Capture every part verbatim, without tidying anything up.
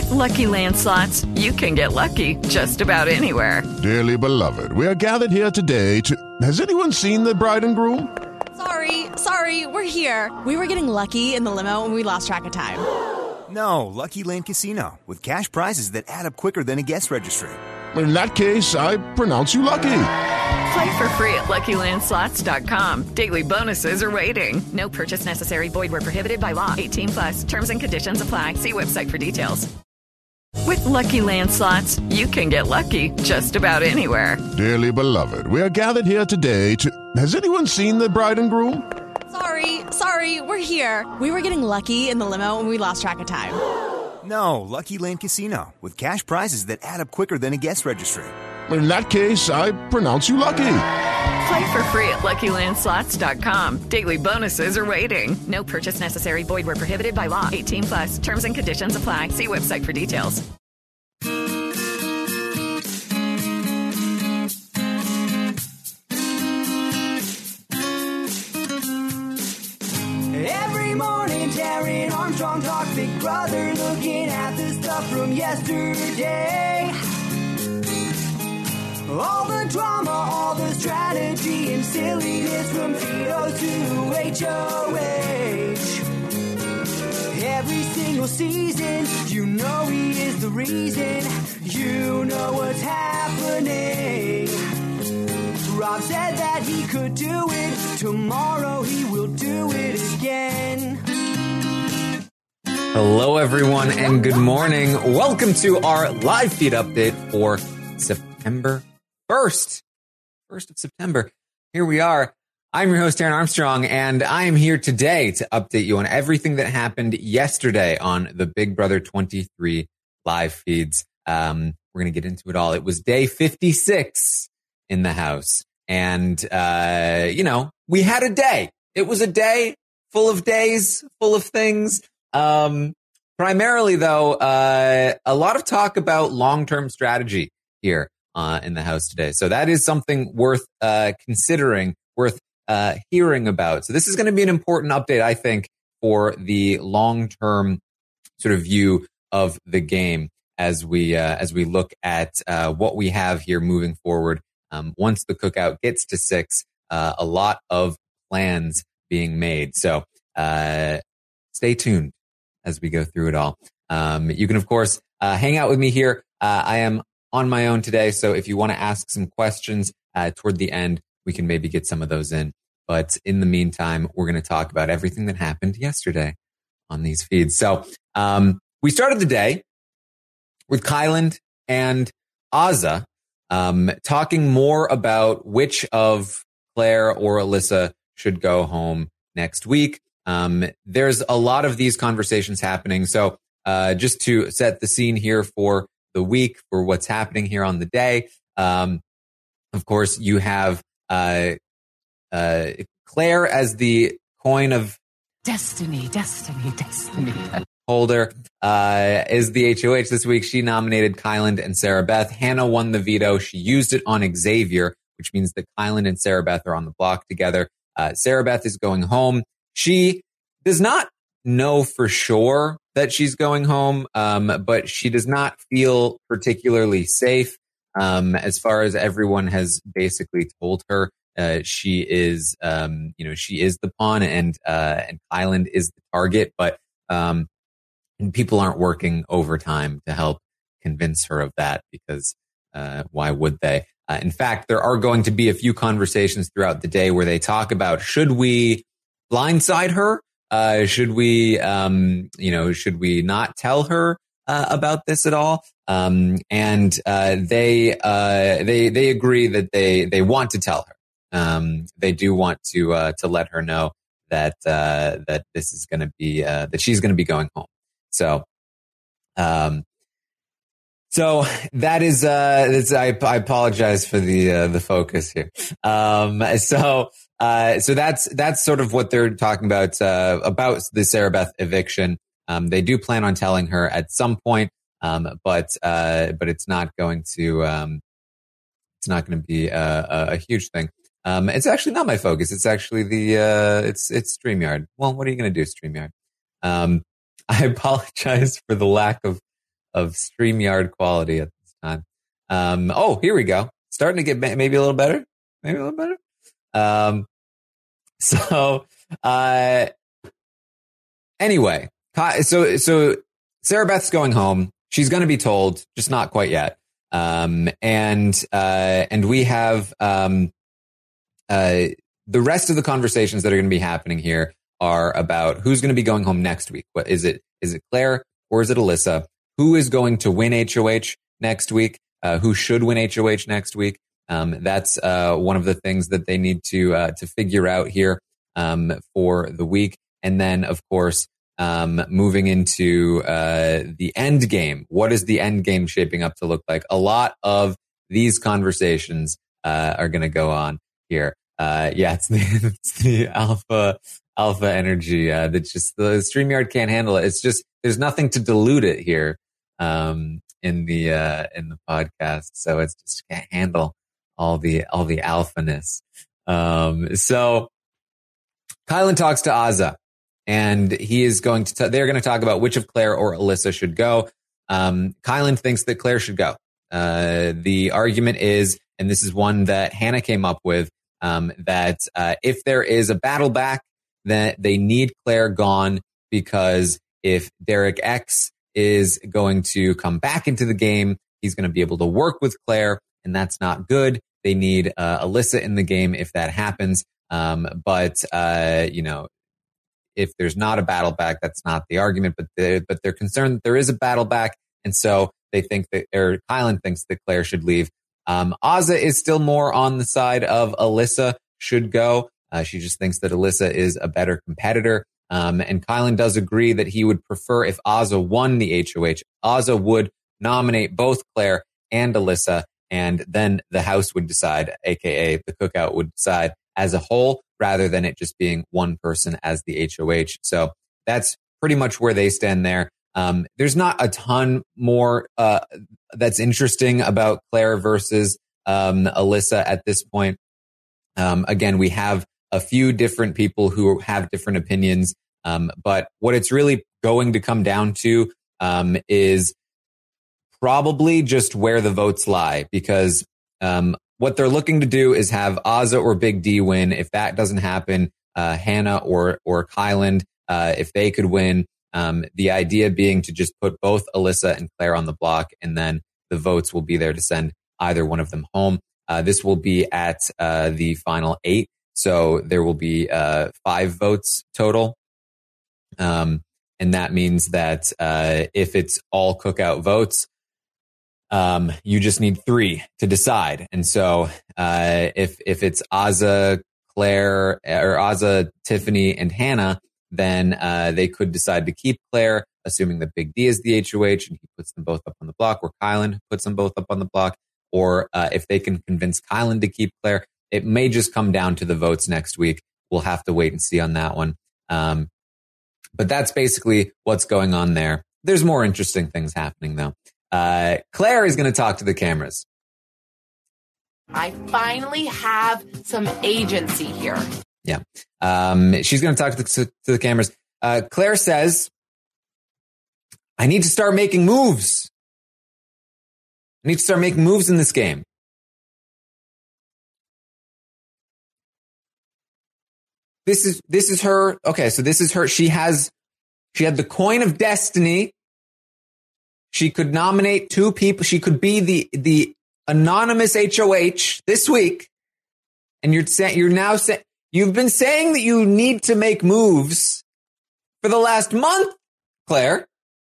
With Lucky Land Slots, you can get lucky just about anywhere. Dearly beloved, we are gathered here today to... Has anyone seen the bride and groom? Sorry, sorry, we're here. We were getting lucky in the limo and we lost track of time. No, Lucky Land Casino, with cash prizes that add up quicker than a guest registry. In that case, I pronounce you lucky. Play for free at Lucky Land Slots dot com. Daily bonuses are waiting. No purchase necessary. Void where prohibited by law. eighteen plus. Terms and conditions apply. See website for details. With Lucky Land Slots, you can get lucky just about anywhere. Dearly beloved, we are gathered here today to... Has anyone seen the bride and groom? Sorry, sorry, we're here. We were getting lucky in the limo and we lost track of time. No, Lucky Land Casino, with cash prizes that add up quicker than a guest registry. In that case, I pronounce you lucky. Play for free at Lucky Land Slots dot com. Daily bonuses are waiting. No purchase necessary. Void where prohibited by law. eighteen plus. Terms and conditions apply. See website for details. Every morning, Taryn Armstrong talks Big Brother, looking at the stuff from yesterday. All the drama, all the strategy and silliness from Vito to H O H. Every single season, you know he is the reason. You know what's happening. Rob said that he could do it. Tomorrow he will do it again. Hello, everyone, and good morning. Welcome to our live feed update for September first. first of September. Here we are. I'm your host, Taryn Armstrong, and I am here today to update you on everything that happened yesterday on the Big Brother twenty-three live feeds. Um, we're going to get into it all. It was day fifty-six in the house. And, uh, you know, we had a day. It was a day full of days, full of things. Um, primarily, though, uh, a lot of talk about long-term strategy here uh, in the house today. So that is something worth uh, considering, worth uh, hearing about. So this is going to be an important update, I think, for the long-term sort of view of the game as we uh, as we look at uh, what we have here moving forward. Um, once the cookout gets to six, uh, a lot of plans being made. So uh, stay tuned as we go through it all. Um, you can, of course, uh, hang out with me here. Uh, I am on my own today, so if you want to ask some questions uh, toward the end, we can maybe get some of those in. But in the meantime, we're going to talk about everything that happened yesterday on these feeds. So um, we started the day with Kyland and Azah Um, talking more about which of Claire or Alyssa should go home next week. Um, there's a lot of these conversations happening. So, uh, just to set the scene here for the week, for what's happening here on the day. Um, of course, you have, uh, uh, Claire as the coin of destiny, destiny, destiny. holder, uh, is the H O H this week. She nominated Kyland and Sarah Beth. Hannah won the veto. She used it on Xavier, which means that Kyland and Sarah Beth are on the block together. Uh, Sarah Beth is going home. She does not know for sure that she's going home, um, but she does not feel particularly safe. Um, as far as everyone has basically told her, uh, she is, um, you know, she is the pawn and, uh, and Kyland is the target, but, um, and people aren't working overtime to help convince her of that because uh, why would they? Uh, in fact, there are going to be a few conversations throughout the day where they talk about, should we blindside her? Uh, should we, um, you know, should we not tell her uh, about this at all? Um, and uh, they uh, they they agree that they they want to tell her. Um, they do want to uh, to let her know that uh, that this is going to be uh, that she's going to be going home. So, um, so that is, uh, that's, I, I apologize for the, uh, the focus here. Um, so, uh, so that's, that's sort of what they're talking about, uh, about the Sarah Beth eviction. Um, they do plan on telling her at some point, um, but, uh, but it's not going to, um, it's not going to be a, a, a huge thing. Um, it's actually not my focus. It's actually the, uh, it's, it's StreamYard. Well, what are you going to do, StreamYard? Um, I apologize for the lack of, of StreamYard quality at this time. Um, oh, here we go. Starting to get maybe a little better. Maybe a little better. Um, so, uh, anyway, so, so Sarah Beth's going home. She's going to be told, just not quite yet. Um, and, uh, and we have, um, uh, the rest of the conversations that are going to be happening here are about who's going to be going home next week. What is it? Is it Claire or is it Alyssa? Who is going to win H O H next week? Uh, who should win H O H next week? Um, that's, uh, one of the things that they need to, uh, to figure out here, um, for the week. And then, of course, um, moving into, uh, the end game. What is the end game shaping up to look like? A lot of these conversations, uh, are going to go on here. Uh, yeah, it's the, it's the alpha, alpha energy, uh, that just the StreamYard can't handle it. It's just, there's nothing to dilute it here, um, in the, uh, in the podcast. So it's just can't handle all the, all the alphaness. Um, so Kylan talks to Azah and he is going to, t- they're going to talk about which of Claire or Alyssa should go. Um, Kylan thinks that Claire should go. Uh, the argument is, and this is one that Hannah came up with, um, that, uh, if there is a battle back, that they need Claire gone because if Derek X is going to come back into the game, he's going to be able to work with Claire, and that's not good. They need uh, Alyssa in the game if that happens. Um, but, uh, you know, if there's not a battle back, that's not the argument, but they're, but they're concerned that there is a battle back. And so they think that, or Kylan thinks that Claire should leave. Um, Azah is still more on the side of Alyssa should go. Uh, she just thinks that Alyssa is a better competitor. Um, and Kylan does agree that he would prefer if Azah won the H O H. Azah would nominate both Claire and Alyssa, and then the house would decide, aka the cookout would decide as a whole, rather than it just being one person as the H O H. So that's pretty much where they stand there. Um, there's not a ton more uh, that's interesting about Claire versus um, Alyssa at this point. Um, again, we have a few different people who have different opinions. Um, but what it's really going to come down to, um, is probably just where the votes lie, because, um, what they're looking to do is have Azah or Big D win. If that doesn't happen, uh, Hannah or, or Kylan, uh, if they could win, um, the idea being to just put both Alyssa and Claire on the block, and then the votes will be there to send either one of them home. Uh, this will be at, uh, the final eight. So there will be, uh, five votes total. Um, and that means that, uh, if it's all cookout votes, um, you just need three to decide. And so, uh, if, if it's Azah, Claire, or Azah, Tiffany, and Hannah, then, uh, they could decide to keep Claire, assuming that Big D is the H O H and he puts them both up on the block, or Kylan puts them both up on the block. Or, uh, if they can convince Kylan to keep Claire, it may just come down to the votes next week. We'll have to wait and see on that one. Um, but that's basically what's going on there. There's more interesting things happening, though. Uh, Claire is going to talk to the cameras. I finally have some agency here. Yeah. Um, she's going to talk to the, to the cameras. Uh, Claire says, I need to start making moves. I need to start making moves in this game. This is, this is her. Okay. So this is her. She has, she had the coin of destiny. She could nominate two people. She could be the, the anonymous H O H this week. And you're saying, you're now saying, you've been saying that you need to make moves for the last month, Claire.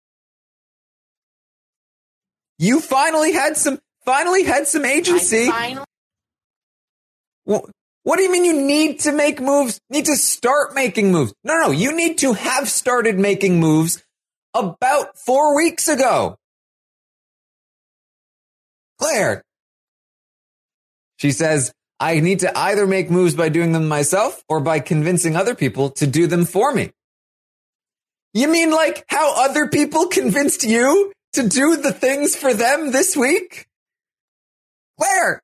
You finally had some, finally had some agency. Finally- well, what do you mean you need to make moves? Need to start making moves? No, no, you need to have started making moves about four weeks ago. Claire. She says, I need to either make moves by doing them myself or by convincing other people to do them for me. You mean like how other people convinced you to do the things for them this week? Claire.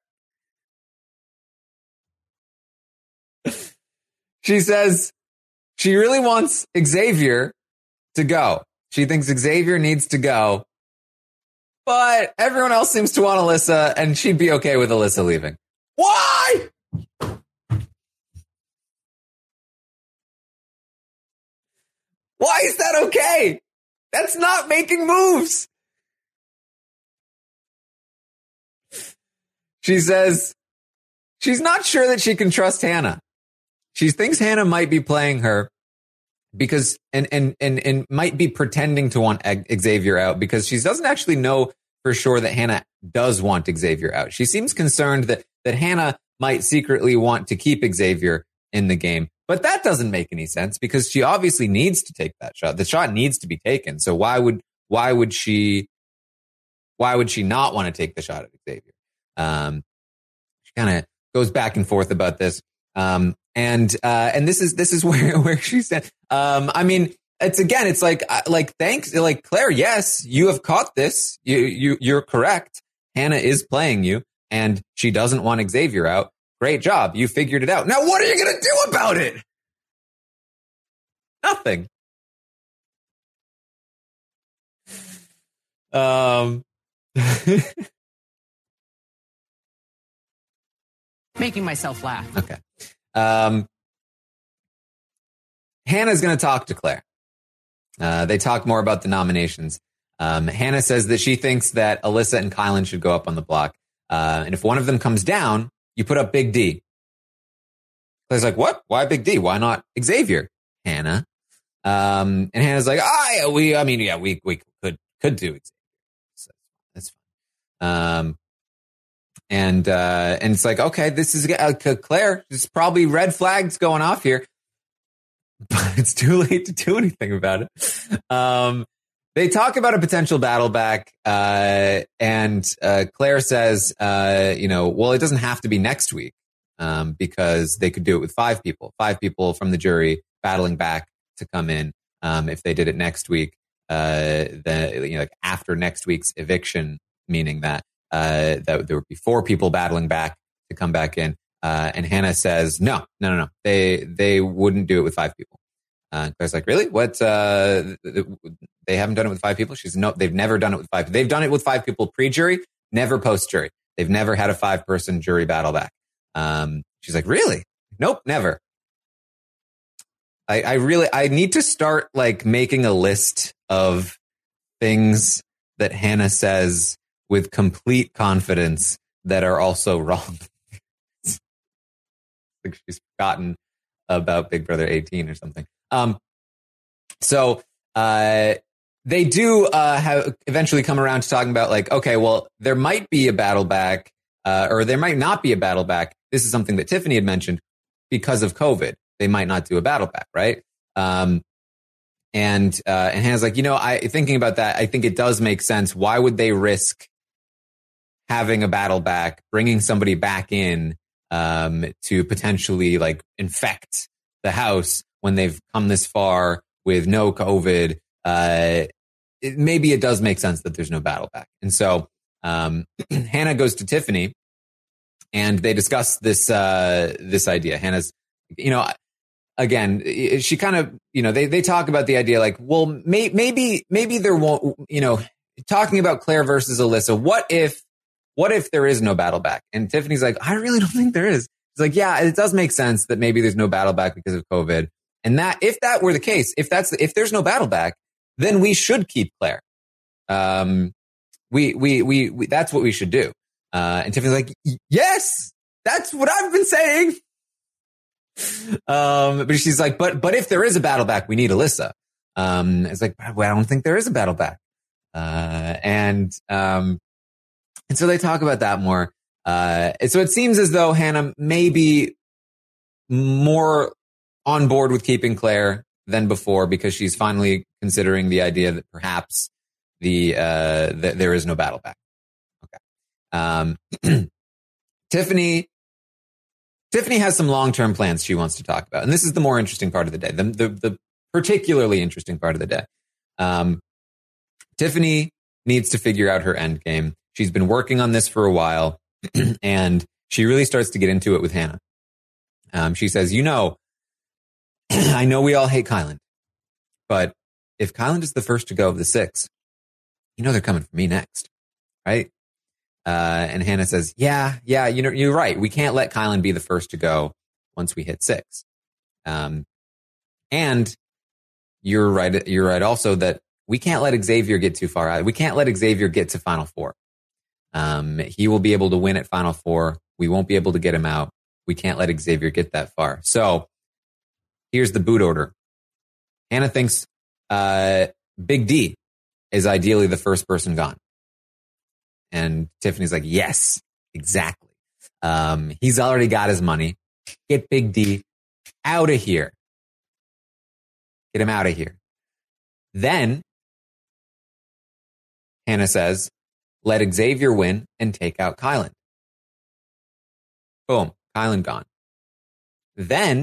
She says she really wants Xavier to go. She thinks Xavier needs to go. But everyone else seems to want Alyssa, and she'd be okay with Alyssa leaving. Why? Why is that okay? That's not making moves. She says she's not sure that she can trust Hannah. She thinks Hannah might be playing her because and and and and might be pretending to want Xavier out because she doesn't actually know for sure that Hannah does want Xavier out. She seems concerned that that Hannah might secretly want to keep Xavier in the game. But that doesn't make any sense because she obviously needs to take that shot. The shot needs to be taken. So why would why would she why would she not want to take the shot at Xavier? Um, she kind of goes back and forth about this. Um, and uh, and this is this is where where she said. Um, I mean, it's again, it's like like thanks, like Claire. Yes, you have caught this. You you you're correct. Hannah is playing you, and she doesn't want Xavier out. Great job. You figured it out. Now, what are you going to do about it? Nothing. Um, Making myself laugh. Okay. Um, Hannah's going to talk to Claire. Uh, they talk more about the nominations. Um, Hannah says that she thinks that Alyssa and Kylan should go up on the block. Uh, and if one of them comes down, you put up Big D. Claire's like, what? Why Big D? Why not Xavier? Hannah. Um, and Hannah's like, ah, oh, we, I mean, yeah, we, we could, could do Xavier. So that's fine. Um, and, uh, and it's like, okay, this is, uh, Claire, there's probably red flags going off here, but it's too late to do anything about it. Um, They talk about a potential battle back, uh, and uh, Claire says, uh, you know, well, it doesn't have to be next week um, because they could do it with five people, five people from the jury battling back to come in. Um, if they did it next week, uh, the you know, like after next week's eviction, meaning that uh, that there would be four people battling back to come back in. Uh, and Hannah says, no, no, no, no, they they wouldn't do it with five people. Uh, Claire's like, really? What? Uh, they haven't done it with five people? She's no, they've never done it with five. They've done it with five people pre-jury, never post-jury. They've never had a five-person jury battle back. Um, she's like, really? Nope, never. I, I really, I need to start like making a list of things that Hannah says with complete confidence that are also wrong. Like she's forgotten about Big Brother eighteen or something. Um, so, uh, they do, uh, have eventually come around to talking about like, okay, well, there might be a battle back, uh, or there might not be a battle back. This is something that Tiffany had mentioned because of COVID. They might not do a battle back, right? Um, and, uh, and Hannah's like, you know, I, thinking about that, I think it does make sense. Why would they risk having a battle back, bringing somebody back in, um, to potentially like infect the house when they've come this far with no COVID? Uh, it, maybe it does make sense that there's no battle back. And so, um, Hannah goes to Tiffany and they discuss this, uh, this idea. Hannah's, you know, again, she kind of, you know, they, they talk about the idea like, well, may, maybe, maybe there won't, you know, talking about Claire versus Alyssa. What if, what if there is no battle back? And Tiffany's like, I really don't think there is. It's like, yeah, it does make sense that maybe there's no battle back because of COVID. And that, if that were the case, if that's, if there's no battle back, then we should keep Claire. Um, we, we, we, we that's what we should do. Uh, and Tiffany's like, yes, that's what I've been saying. Um, but she's like, but, but if there is a battle back, we need Alyssa. Um, it's like, well, I don't think there is a battle back. Uh, and, um, and so they talk about that more. Uh, and so it seems as though Hannah may be more on board with keeping Claire than before because she's finally considering the idea that perhaps the, uh, that there is no battle back. Okay. Um, Tiffany, Tiffany has some long-term plans she wants to talk about. And this is the more interesting part of the day, the, the, the particularly interesting part of the day. Um, Tiffany needs to figure out her end game. She's been working on this for a while and she really starts to get into it with Hannah. Um, she says, you know, I know we all hate Kylan, but if Kylan is the first to go of the six, you know they're coming for me next. right? Uh, and Hannah says, yeah, yeah, you know, you're right. We can't let Kylan be the first to go once we hit six. Um, and you're right. You're right also that we can't let Xavier get too far out. We can't let Xavier get to Final Four. Um, he will be able to win at Final Four. We won't be able to get him out. We can't let Xavier get that far. So here's the boot order. Hannah thinks uh, Big D is ideally the first person gone. And Tiffany's like, yes, exactly. Um, he's already got his money. Get Big D out of here. Get him out of here. Then Hannah says, let Xavier win and take out Kylan. Boom. Kylan gone. Then,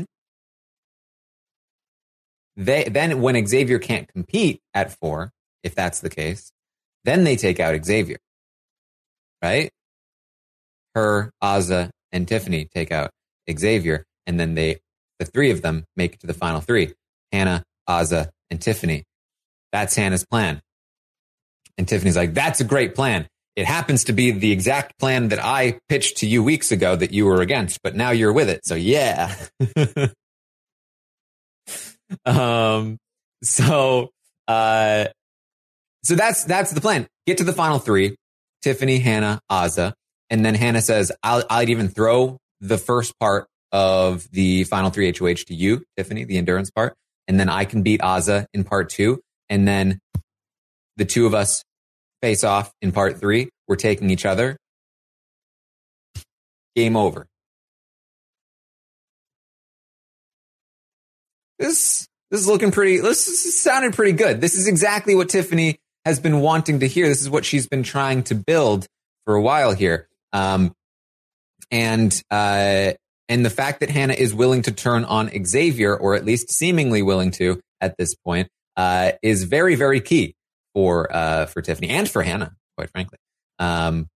they, then when Xavier can't compete at four, if that's the case, then they take out Xavier. Right? Her, Azah, and Tiffany take out Xavier, and then they, the three of them, make it to the final three. Hannah, Azah, and Tiffany. That's Hannah's plan. And Tiffany's like, that's a great plan. It happens to be the exact plan that I pitched to you weeks ago that you were against, but now you're with it. So yeah. um, so, uh, so that's, that's the plan. Get to the final three. Tiffany, Hannah, Azah. And then Hannah says, I'll, I'd even throw the first part of the final three H O H to you, Tiffany, the endurance part. And then I can beat Azah in part two. And then the two of us face off in part three. We're taking each other. Game over. This, this is looking pretty, this is sounded pretty good. This is exactly what Tiffany has been wanting to hear. This is what she's been trying to build for a while here. Um, and, uh, and the fact that Hannah is willing to turn on Xavier, or at least seemingly willing to at this point, uh, is very, very key for, uh, for Tiffany and for Hannah, quite frankly. Um,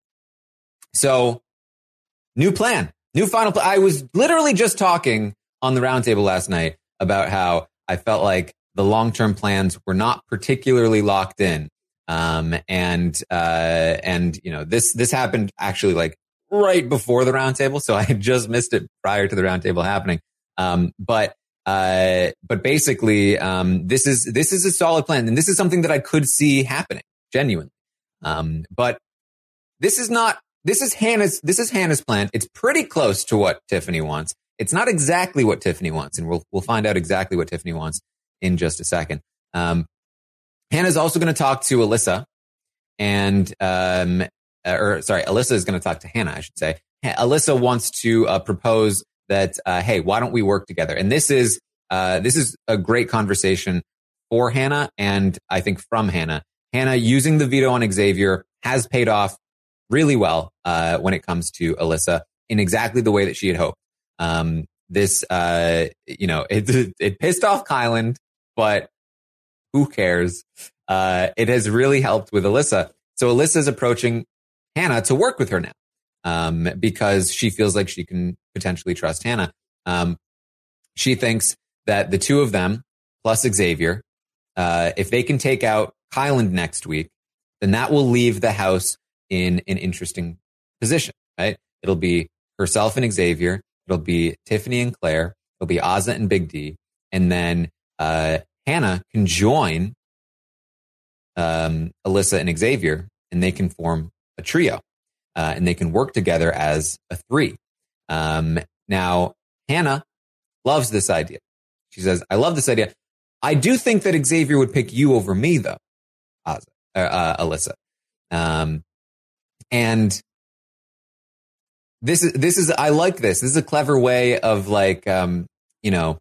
so new plan, new final plan. I was literally just talking on the roundtable last night about how I felt like the long-term plans were not particularly locked in. Um, and, uh, and, you know, this, this happened actually like right before the roundtable. So I had just missed it prior to the roundtable happening. Um, but, uh, but basically, um, this is, this is a solid plan. And this is something that I could see happening genuinely. Um, but this is not, this is Hannah's, this is Hannah's plan. It's pretty close to what Tiffany wants. It's not exactly what Tiffany wants. And we'll, we'll find out exactly what Tiffany wants in just a second. Um, Hannah's also going to talk to Alyssa and, um, or sorry, Alyssa is going to talk to Hannah, I should say. Alyssa wants to uh, propose that, uh, hey, why don't we work together? And this is, uh, this is a great conversation for Hannah. And I think from Hannah, Hannah using the veto on Xavier has paid off really well, uh, when it comes to Alyssa in exactly the way that she had hoped. Um, this, uh, you know, it, it pissed off Kylan, but who cares? Uh, it has really helped with Alyssa. So Alyssa is approaching Hannah to work with her now, um, because she feels like she can potentially trust Hannah. Um, she thinks that the two of them plus Xavier, uh, if they can take out Kylan next week, then that will leave the house in an interesting position, right? It'll be herself and Xavier. It'll be Tiffany and Claire. It'll be Azah and Big D. And then, uh, Hannah can join um, Alyssa and Xavier, and they can form a trio, uh, and they can work together as a three. Um, now, Hannah loves this idea. She says, I love this idea. I do think that Xavier would pick you over me, though, Azah, uh, uh, Alyssa. Um, and this is, this is, I like this. This is a clever way of like, um, you know,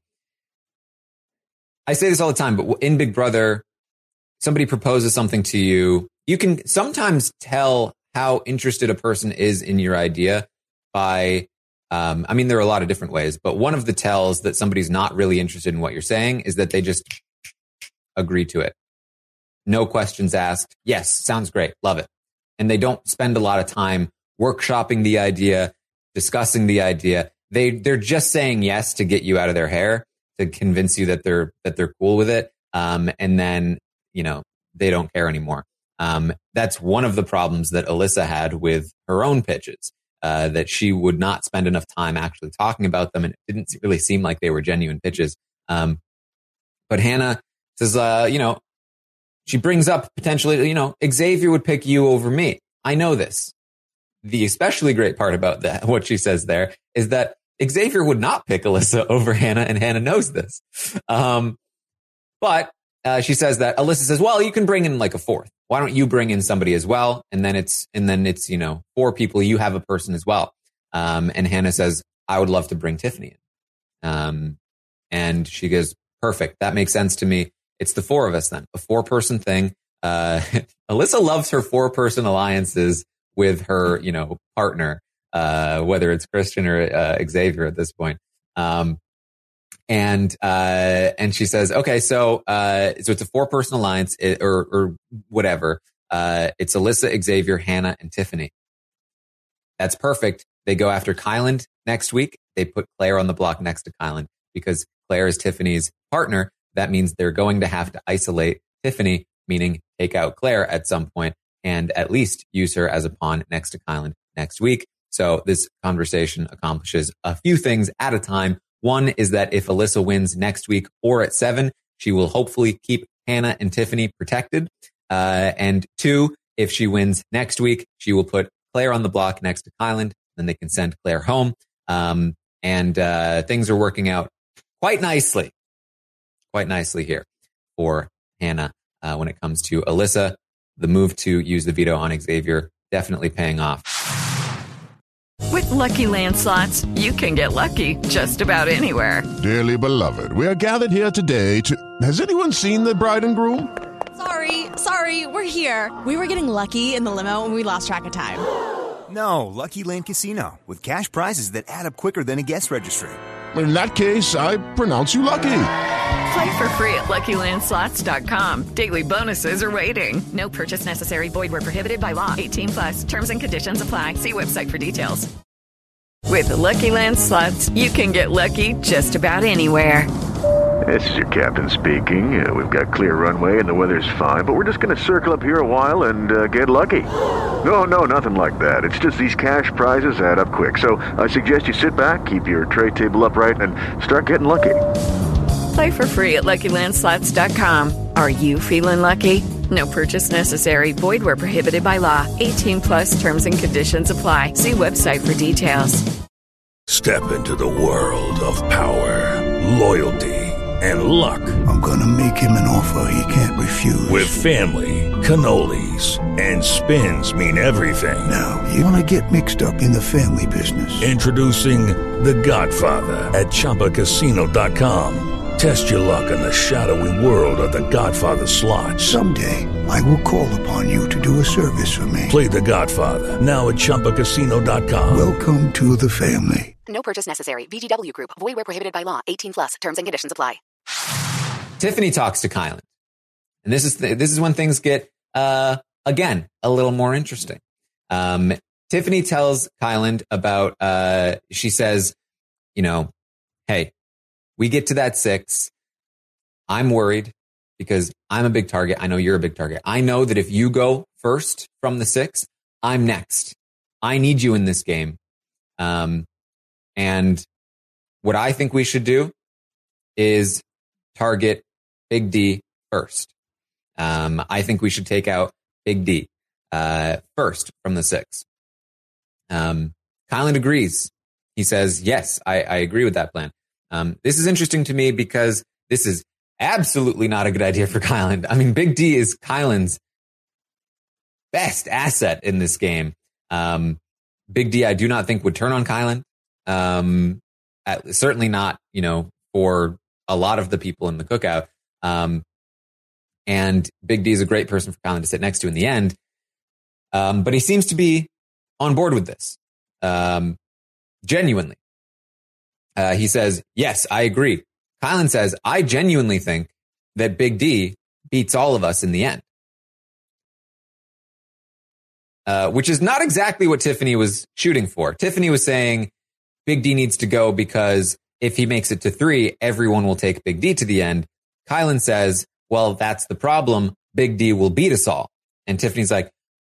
I say this all the time, but in Big Brother, somebody proposes something to you. You can sometimes tell how interested a person is in your idea by, um, I mean, there are a lot of different ways, but one of the tells that somebody's not really interested in what you're saying is that they just agree to it. No questions asked. Yes, sounds great. Love it. And they don't spend a lot of time workshopping the idea, discussing the idea. They, they're just saying yes to get you out of their hair, to convince you that they're, that they're cool with it. Um, and then, you know, they don't care anymore. Um, that's one of the problems that Alyssa had with her own pitches, uh, that she would not spend enough time actually talking about them. And it didn't really seem like they were genuine pitches. Um, but Hannah says, uh, you know, she brings up potentially, you know, Xavier would pick you over me. I know this. The especially great part about that, what she says there, is that Xavier would not pick Alyssa over Hannah, and Hannah knows this. Um, but uh, she says that Alyssa says, well, you can bring in like a fourth. Why don't you bring in somebody as well? And then it's, and then it's, you know, four people, you have a person as well. Um, and Hannah says, I would love to bring Tiffany in. Um, and she goes, perfect. That makes sense to me. It's the four of us then, a four person thing. Uh, Alyssa loves her four person alliances with her, you know, partner, uh, whether it's Christian or uh, Xavier at this point. Um, and, uh, and she says, okay, so, uh, so it's a four person alliance it, or, or whatever. Uh, it's Alyssa, Xavier, Hannah, and Tiffany. That's perfect. They go after Kyland next week. They put Claire on the block next to Kyland because Claire is Tiffany's partner. That means they're going to have to isolate Tiffany, meaning take out Claire at some point and at least use her as a pawn next to Kyland next week. So this conversation accomplishes a few things at a time. One is that if Alyssa wins next week or at seven, she will hopefully keep Hannah and Tiffany protected. Uh, and two, if she wins next week, she will put Claire on the block next to Kyland. Then they can send Claire home. Um, and uh, things are working out quite nicely, quite nicely here for Hannah uh, when it comes to Alyssa. The move to use the veto on Xavier definitely paying off. With Lucky Land Slots, you can get lucky just about anywhere. Dearly beloved, we are gathered here today to... Has anyone seen the bride and groom? Sorry, sorry, we're here. We were getting lucky in the limo and we lost track of time. No, Lucky Land Casino, with cash prizes that add up quicker than a guest registry. In that case, I pronounce you lucky. Play for free at Lucky Land Slots dot com. Daily bonuses are waiting. No purchase necessary. Void where prohibited by law. eighteen plus. Terms and conditions apply. See website for details. With Lucky Land Slots, you can get lucky just about anywhere. This is your captain speaking. Uh, we've got clear runway and the weather's fine, but we're just going to circle up here a while and uh, get lucky. No, no, nothing like that. It's just these cash prizes add up quick. So I suggest you sit back, keep your tray table upright, and start getting lucky. Play for free at Lucky Land Slots dot com. Are you feeling lucky? No purchase necessary. Void where prohibited by law. eighteen plus terms and conditions apply. See website for details. Step into the world of power, loyalty, and luck. I'm going to make him an offer he can't refuse. With family, cannolis, and spins mean everything. Now, you want to get mixed up in the family business. Introducing The Godfather at Chumba Casino dot com. Test your luck in the shadowy world of The Godfather slot. Someday, I will call upon you to do a service for me. Play The Godfather, now at Chumba Casino dot com. Welcome to the family. No purchase necessary. V G W Group. Void where prohibited by law. eighteen plus. Terms and conditions apply. Tiffany talks to Kyland. And this is th- this is when things get, uh, again, a little more interesting. Um, Tiffany tells Kyland about, uh, she says, you know, hey, we get to that six. I'm worried because I'm a big target. I know you're a big target. I know that if you go first from the six, I'm next. I need you in this game. Um, and what I think we should do is target Big D first. Um, I think we should take out Big D uh, first from the six. Um, Kyland agrees. He says, yes, I, I agree with that plan. Um, this is interesting to me because this is absolutely not a good idea for Kyland. I mean, Big D is Kyland's best asset in this game. Um, Big D, I do not think would turn on Kyland. Um, at, certainly not, you know, for a lot of the people in the cookout. Um, and Big D is a great person for Kyland to sit next to in the end. Um, but he seems to be on board with this. Um, genuinely. Uh, he says, yes, I agree. Kyland says, I genuinely think that Big D beats all of us in the end. Uh, which is not exactly what Tiffany was shooting for. Tiffany was saying Big D needs to go because if he makes it to three, everyone will take Big D to the end. Kyland says, well, that's the problem. Big D will beat us all. And Tiffany's like,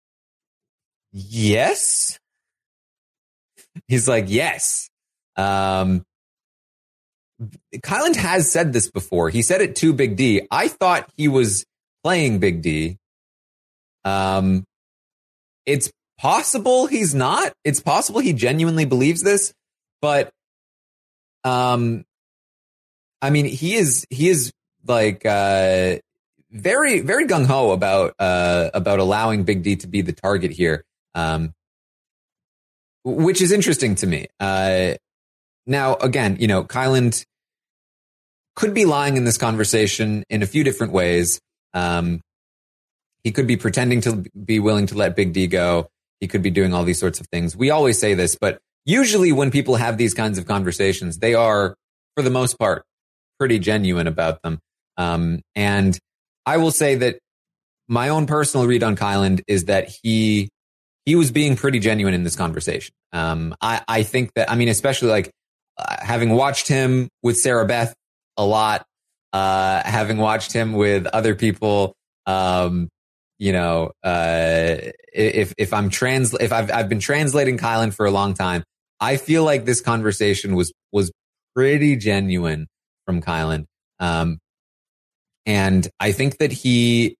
yes. He's like, yes. Um, Kyland has said this before. He said it to Big D. I thought he was playing Big D. Um, it's possible he's not. It's possible he genuinely believes this, but, um, I mean, he is, he is like, uh, very, very gung ho about, uh, about allowing Big D to be the target here. Um, which is interesting to me. Uh, now again, you know, Kyland could be lying in this conversation in a few different ways. Um, he could be pretending to be willing to let Big D go. He could be doing all these sorts of things. We always say this, but usually when people have these kinds of conversations, they are, for the most part, pretty genuine about them. Um, and I will say that my own personal read on Kyland is that he he was being pretty genuine in this conversation. Um, I, I think that, I mean, especially like uh, having watched him with Sarah Beth a lot, uh, having watched him with other people, um, you know, uh, if, if I'm trans, if I've, I've been translating Kyland for a long time, I feel like this conversation was, was pretty genuine from Kyland. Um, and I think that he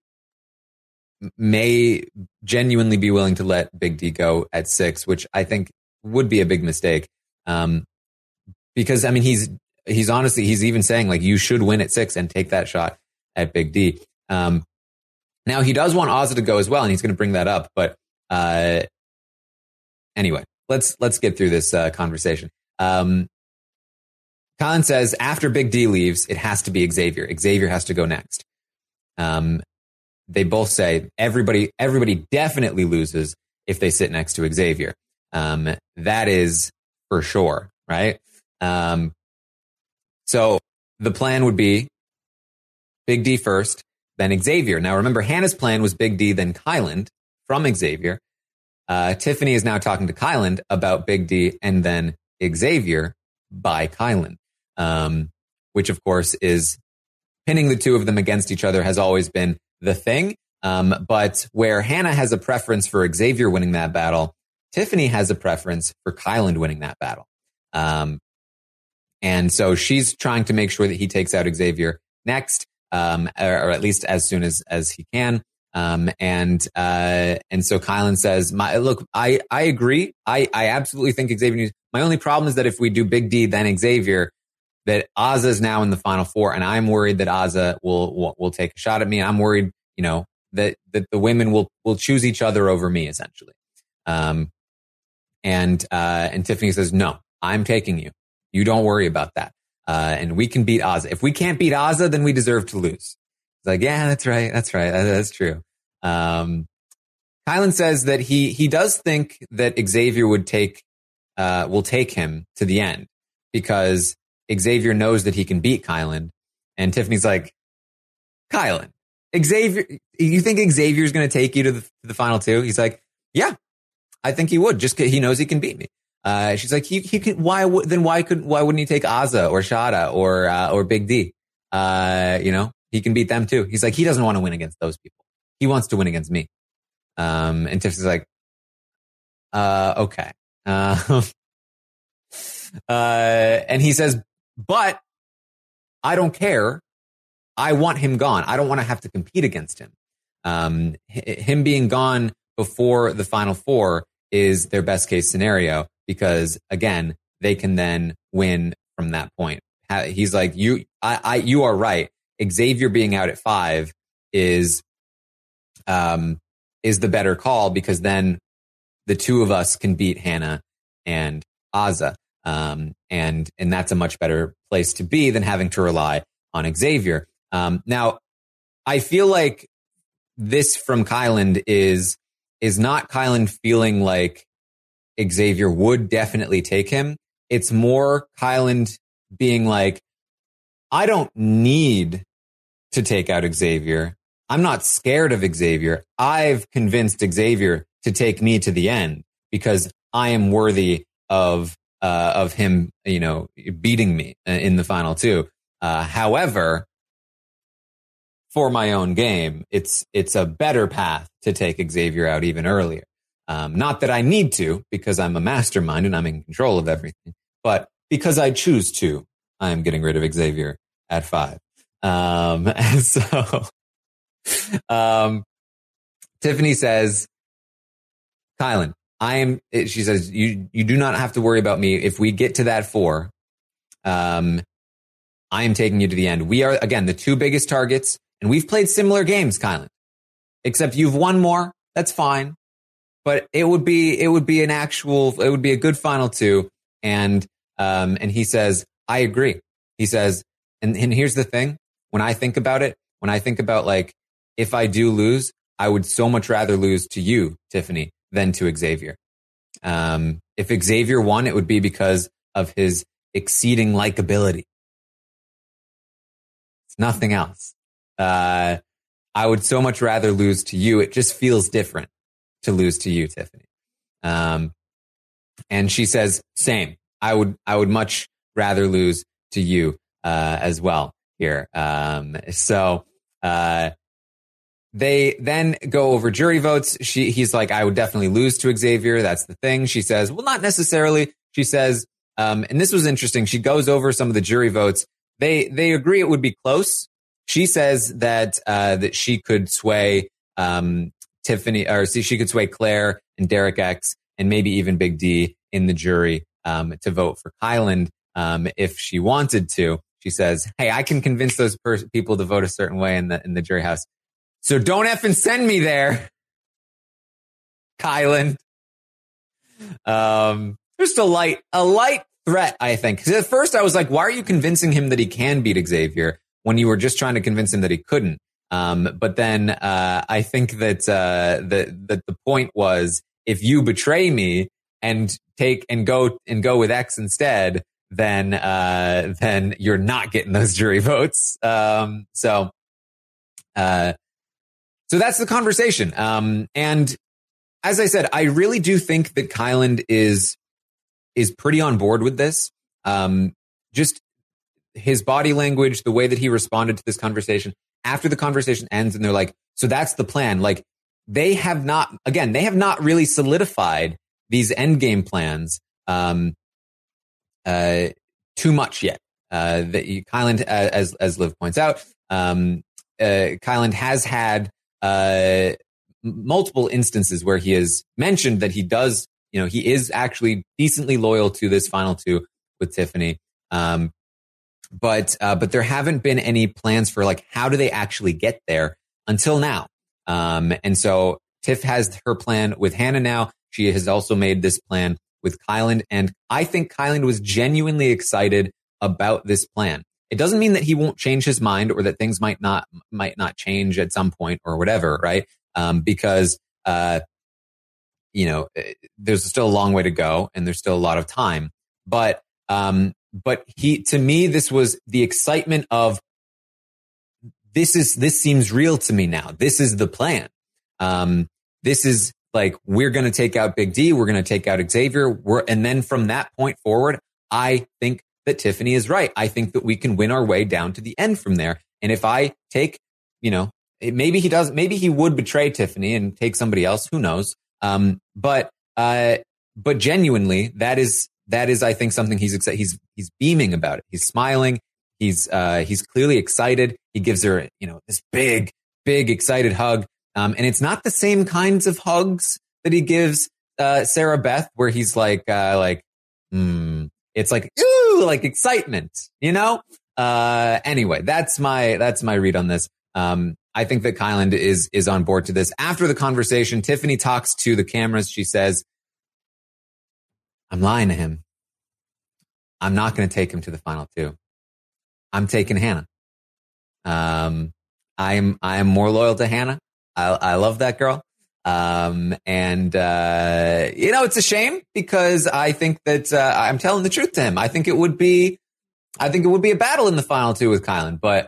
may genuinely be willing to let Big D go at six, which I think would be a big mistake. Um, because I mean, he's, he's honestly, he's even saying like, you should win at six and take that shot at Big D. Um, now he does want Azah to go as well, and he's going to bring that up. But, uh, anyway, let's, let's get through this, uh, conversation. Um, Kyland says after Big D leaves, it has to be Xavier. Xavier has to go next. Um, they both say everybody, everybody definitely loses if they sit next to Xavier. Um, that is for sure. Right. Um, so the plan would be Big D first, then Xavier. Now remember, Hannah's plan was Big D, then Kyland from Xavier. Uh, Tiffany is now talking to Kyland about Big D and then Xavier by Kyland. Um, which of course is pinning the two of them against each other has always been the thing. Um, but where Hannah has a preference for Xavier winning that battle, Tiffany has a preference for Kyland winning that battle. Um, and so she's trying to make sure that he takes out Xavier next, um, or, or at least as soon as, as he can. Um, and, uh, and so Kyland says, my, look, I, I agree. I, I absolutely think Xavier needs, my only problem is that if we do Big D, then Xavier, that Azah is now in the final four, and I'm worried that Azah will, will, will take a shot at me. I'm worried, you know, that, that the women will, will choose each other over me, essentially. Um, and, uh, and Tiffany says, no, I'm taking you. You don't worry about that. Uh, and we can beat Azah. If we can't beat Azah, then we deserve to lose. It's like, yeah, that's right. That's right. That, that's true. Um, Kyland says that he, he does think that Xavier would take, uh, will take him to the end because Xavier knows that he can beat Kyland. And Tiffany's like, Kyland, Xavier, you think Xavier's going to take you to the, to the final two? He's like, yeah, I think he would. Just he knows he can beat me. Uh, she's like, he, he can, why would, then why could, why wouldn't he take Azah or Shada or, uh, or Big D? Uh, you know, he can beat them too. He's like, he doesn't want to win against those people. He wants to win against me. Um, and Tiffany's like, uh, okay. Uh, uh, and he says, but I don't care. I want him gone. I don't want to have to compete against him. Um, him being gone before the final four is their best case scenario because again, they can then win from that point. He's like, you, I, I, you are right. Xavier being out at five is, um, is the better call because then the two of us can beat Hannah and Azah. Um, and, and that's a much better place to be than having to rely on Xavier. Um, now I feel like this from Kyland is, is not Kyland feeling like Xavier would definitely take him. It's more Kyland being like, I don't need to take out Xavier. I'm not scared of Xavier. I've convinced Xavier to take me to the end because I am worthy of Uh, of him, you know, beating me in the final two. Uh, however, for my own game, it's it's a better path to take Xavier out even earlier. Um, not that I need to, because I'm a mastermind and I'm in control of everything, but because I choose to, I'm getting rid of Xavier at five. Um, and so, um, Tiffany says, Kyland, I am, she says, you, you do not have to worry about me. If we get to that four, um, I am taking you to the end. We are, again, the two biggest targets, and we've played similar games, Kyland, except you've won more. That's fine. But it would be, it would be an actual, it would be a good final two. And, um, and he says, I agree. He says, and, and here's the thing. When I think about it, when I think about like, if I do lose, I would so much rather lose to you, Tiffany, than to Xavier. Um, if Xavier won, it would be because of his exceeding likability. It's nothing else. Uh, I would so much rather lose to you. It just feels different to lose to you, Tiffany. Um, and she says, same. I would, I would much rather lose to you, uh, as well here. Um, so, uh, they then go over jury votes. She, he's like, I would definitely lose to Xavier. That's the thing. She says, well, not necessarily. She says, um, and this was interesting. She goes over some of the jury votes. They, they agree it would be close. She says that, uh, that she could sway, um, Tiffany, or see, she could sway Claire and Derek X and maybe even Big D in the jury, um, to vote for Kyland, um, if she wanted to. She says, hey, I can convince those per- people to vote a certain way in the, in the jury house. So don't effing send me there, Kyland. Um, just a light, a light threat, I think. Because at first I was like, why are you convincing him that he can beat Xavier when you were just trying to convince him that he couldn't? Um, but then, uh, I think that, uh, that, that the point was, if you betray me and take and go and go with X instead, then, uh, then you're not getting those jury votes. Um, so, uh, so that's the conversation. Um, and as I said, I really do think that Kyland is, is pretty on board with this. Um, just his body language, the way that he responded to this conversation. After the conversation ends and they're like, so that's the plan. Like they have not, again, they have not really solidified these endgame plans, um, uh, too much yet. Uh, that Kyland, uh, as, as Liv points out, um, uh, Kyland has had, uh, multiple instances where he has mentioned that he does, you know, he is actually decently loyal to this final two with Tiffany. Um, But, uh, but there haven't been any plans for like, how do they actually get there until now? Um, and so Tiff has her plan with Hannah now. She has also made this plan with Kyland. And I think Kyland was genuinely excited about this plan. It doesn't mean that he won't change his mind or that things might not, might not change at some point or whatever. Right. Um, because, uh, you know, there's still a long way to go and there's still a lot of time, but, um, But he, to me, this was the excitement of this is, this seems real to me now. This is the plan. Um, this is like, we're going to take out Big D. We're going to take out Xavier. We're, and then from that point forward, I think that Tiffany is right. I think that we can win our way down to the end from there. And if I take, you know, maybe he does, maybe he would betray Tiffany and take somebody else. Who knows? Um, but, uh, but genuinely, that is, That is, I think, something he's excited. He's he's beaming about it. He's smiling. He's uh, he's clearly excited. He gives her, you know, this big, big, excited hug. Um, and it's not the same kinds of hugs that he gives uh, Sarah Beth, where he's like, uh, like, hmm. It's like, ooh, like excitement, you know. Uh, anyway, that's my that's my read on this. Um, I think that Kyland is is on board to this. After the conversation, Tiffany talks to the cameras. She says, I'm lying to him. I'm not going to take him to the final two. I'm taking Hannah. Um, I'm, I am more loyal to Hannah. I, I love that girl. Um, and, uh, you know, it's a shame because I think that, uh, I'm telling the truth to him. I think it would be, I think it would be a battle in the final two with Kyland, but,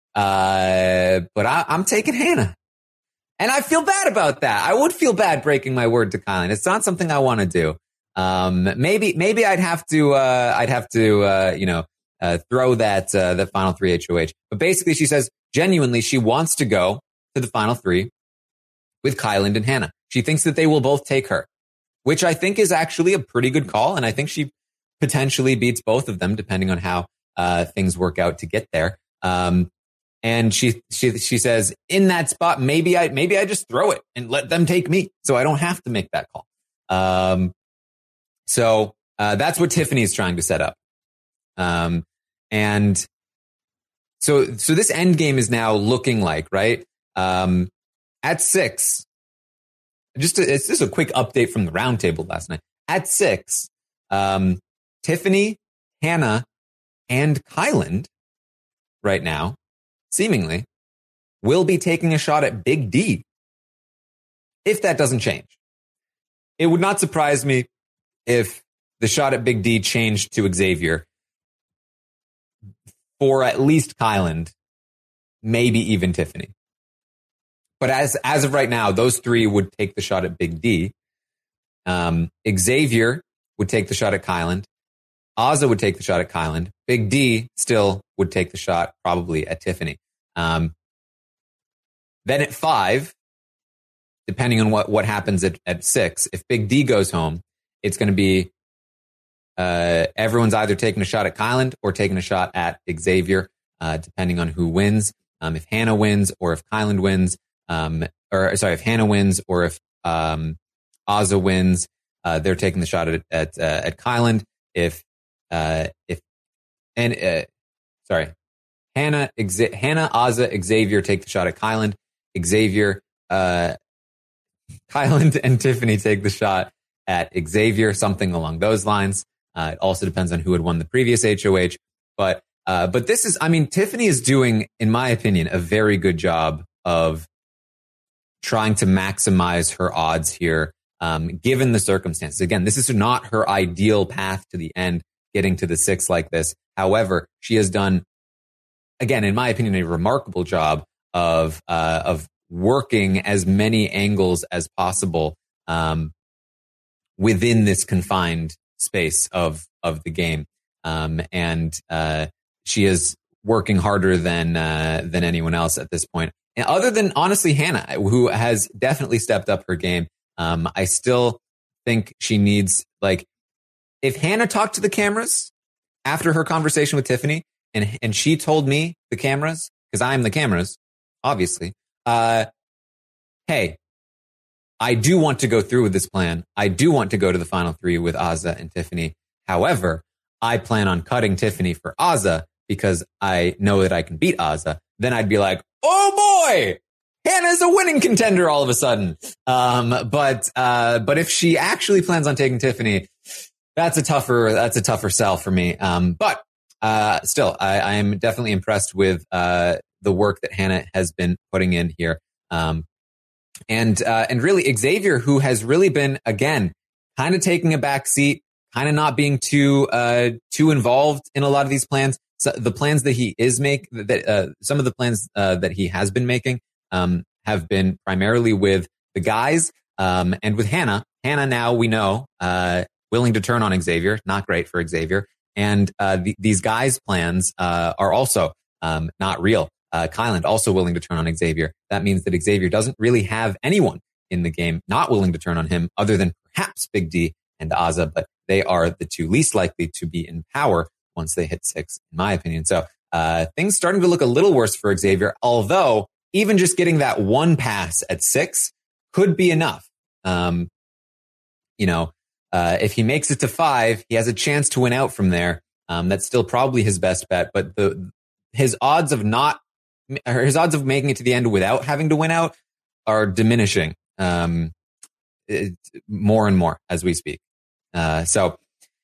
uh, but I, I'm taking Hannah. And I feel bad about that. I would feel bad breaking my word to Kyland. It's not something I want to do. Um, maybe, maybe I'd have to, uh, I'd have to, uh, you know, uh, throw that, uh, the final three H O H. But basically she says, genuinely, she wants to go to the final three with Kyland and Hannah. She thinks that they will both take her, which I think is actually a pretty good call. And I think she potentially beats both of them, depending on how uh, things work out to get there. Um, and she, she, she says, in that spot, maybe I, maybe I just throw it and let them take me, so I don't have to make that call. Um, so uh, that's what Tiffany is trying to set up. Um, and so, so this end game is now looking like, right? Um, at six, just a, it's just a quick update from the roundtable last night. At six, um, Tiffany, Hannah, and Kyland right now, seemingly, will be taking a shot at Big D. If that doesn't change, it would not surprise me if the shot at Big D changed to Xavier for at least Kyland, maybe even Tiffany. But as as of right now, those three would take the shot at Big D. Um, Xavier would take the shot at Kyland. Azah would take the shot at Kyland. Big D still would take the shot probably at Tiffany. Um, then at five, depending on what, what happens at, at six, if Big D goes home, it's going to be uh, everyone's either taking a shot at Kyland or taking a shot at Xavier, uh, depending on who wins. Um, if Hannah wins or if Kyland wins, um, or sorry, if Hannah wins or if um, Azah wins, uh, they're taking the shot at at, uh, at Kyland. If uh, if and uh, sorry, Hannah, Exa- Hannah, Azah, Xavier take the shot at Kyland. Xavier, uh, Kyland, and Tiffany take the shot at Xavier. Something along those lines. Uh, it also depends on who had won the previous H O H, but uh, but this is, I mean, Tiffany is doing, in my opinion, a very good job of trying to maximize her odds here, um, given the circumstances. Again, this is not her ideal path to the end, getting to the six like this. However, she has done, again, in my opinion, a remarkable job of uh, of working as many angles as possible um, within this confined space of of the game, um, and uh, she is working harder than uh, than anyone else at this point. And other than, honestly, Hannah, who has definitely stepped up her game. Um, I still think she needs, like, if Hannah talked to the cameras after her conversation with Tiffany, and and she told me, the cameras, because I'm the cameras, obviously, uh, hey, I do want to go through with this plan. I do want to go to the final three with Azah and Tiffany. However, I plan on cutting Tiffany for Azah because I know that I can beat Azah. Then I'd be like, oh boy, Hannah's a winning contender all of a sudden. Um, but, uh, but if she actually plans on taking Tiffany, that's a tougher, that's a tougher sell for me. Um, but, uh, still, I, I am definitely impressed with, uh, the work that Hannah has been putting in here. Um, and, uh, and really Xavier, who has really been, again, kind of taking a back seat, kind of not being too, uh, too involved in a lot of these plans. So the plans that he is make that, uh, some of the plans, uh, that he has been making, um, have been primarily with the guys, um, and with Hannah. Hannah now, we know, uh, willing to turn on Xavier. Not great for Xavier. And, uh, the, these guys' plans, uh, are also, um, not real. Uh, Kyland also willing to turn on Xavier. That means that Xavier doesn't really have anyone in the game not willing to turn on him other than perhaps Big D and Azah, but they are the two least likely to be in power once they hit six, in my opinion. So, uh, things starting to look a little worse for Xavier, although even just getting that one pass at six could be enough. Um, you know, uh, if he makes it to five, he has a chance to win out from there. Um, that's still probably his best bet, but the, his odds of not, or his odds of making it to the end without having to win out are diminishing, um, it, more and more as we speak. Uh, so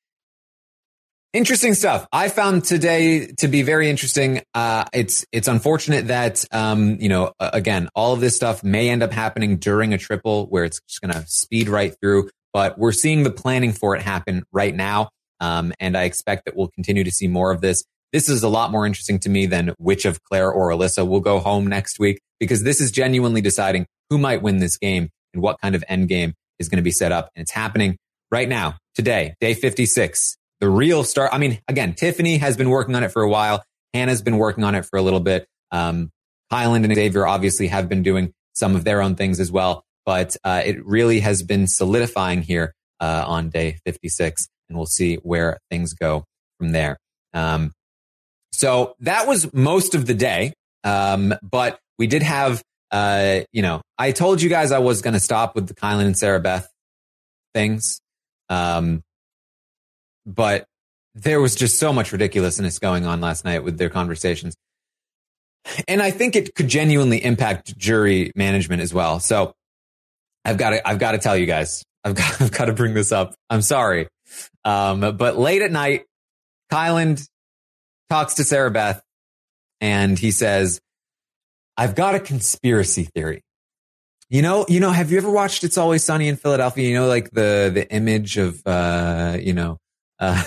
interesting stuff. I found today to be very interesting. Uh, it's, it's unfortunate that, um, you know, again, all of this stuff may end up happening during a triple where it's just going to speed right through, but we're seeing the planning for it happen right now. Um, and I expect that we'll continue to see more of this. This is a lot more interesting to me than which of Claire or Alyssa will go home next week, because this is genuinely deciding who might win this game and what kind of end game is going to be set up. And it's happening right now, today, day fifty-six. The real start. I mean, again, Tiffany has been working on it for a while. Hannah's been working on it for a little bit. Um, Kyland and Xavier obviously have been doing some of their own things as well, but uh, it really has been solidifying here uh, on day fifty-six, and we'll see where things go from there. Um, so that was most of the day, um, but we did have, uh, you know, I told you guys I was going to stop with the Kyland and Sarah Beth things, um, but there was just so much ridiculousness going on last night with their conversations. And I think it could genuinely impact jury management as well. So I've got to, I've got to tell you guys, I've got, I've got to bring this up. I'm sorry. Um, but late at night, Kyland talks to Sarah Beth and he says, I've got a conspiracy theory. You know, you know, have you ever watched It's Always Sunny in Philadelphia? You know, like the, the image of, uh, you know, uh,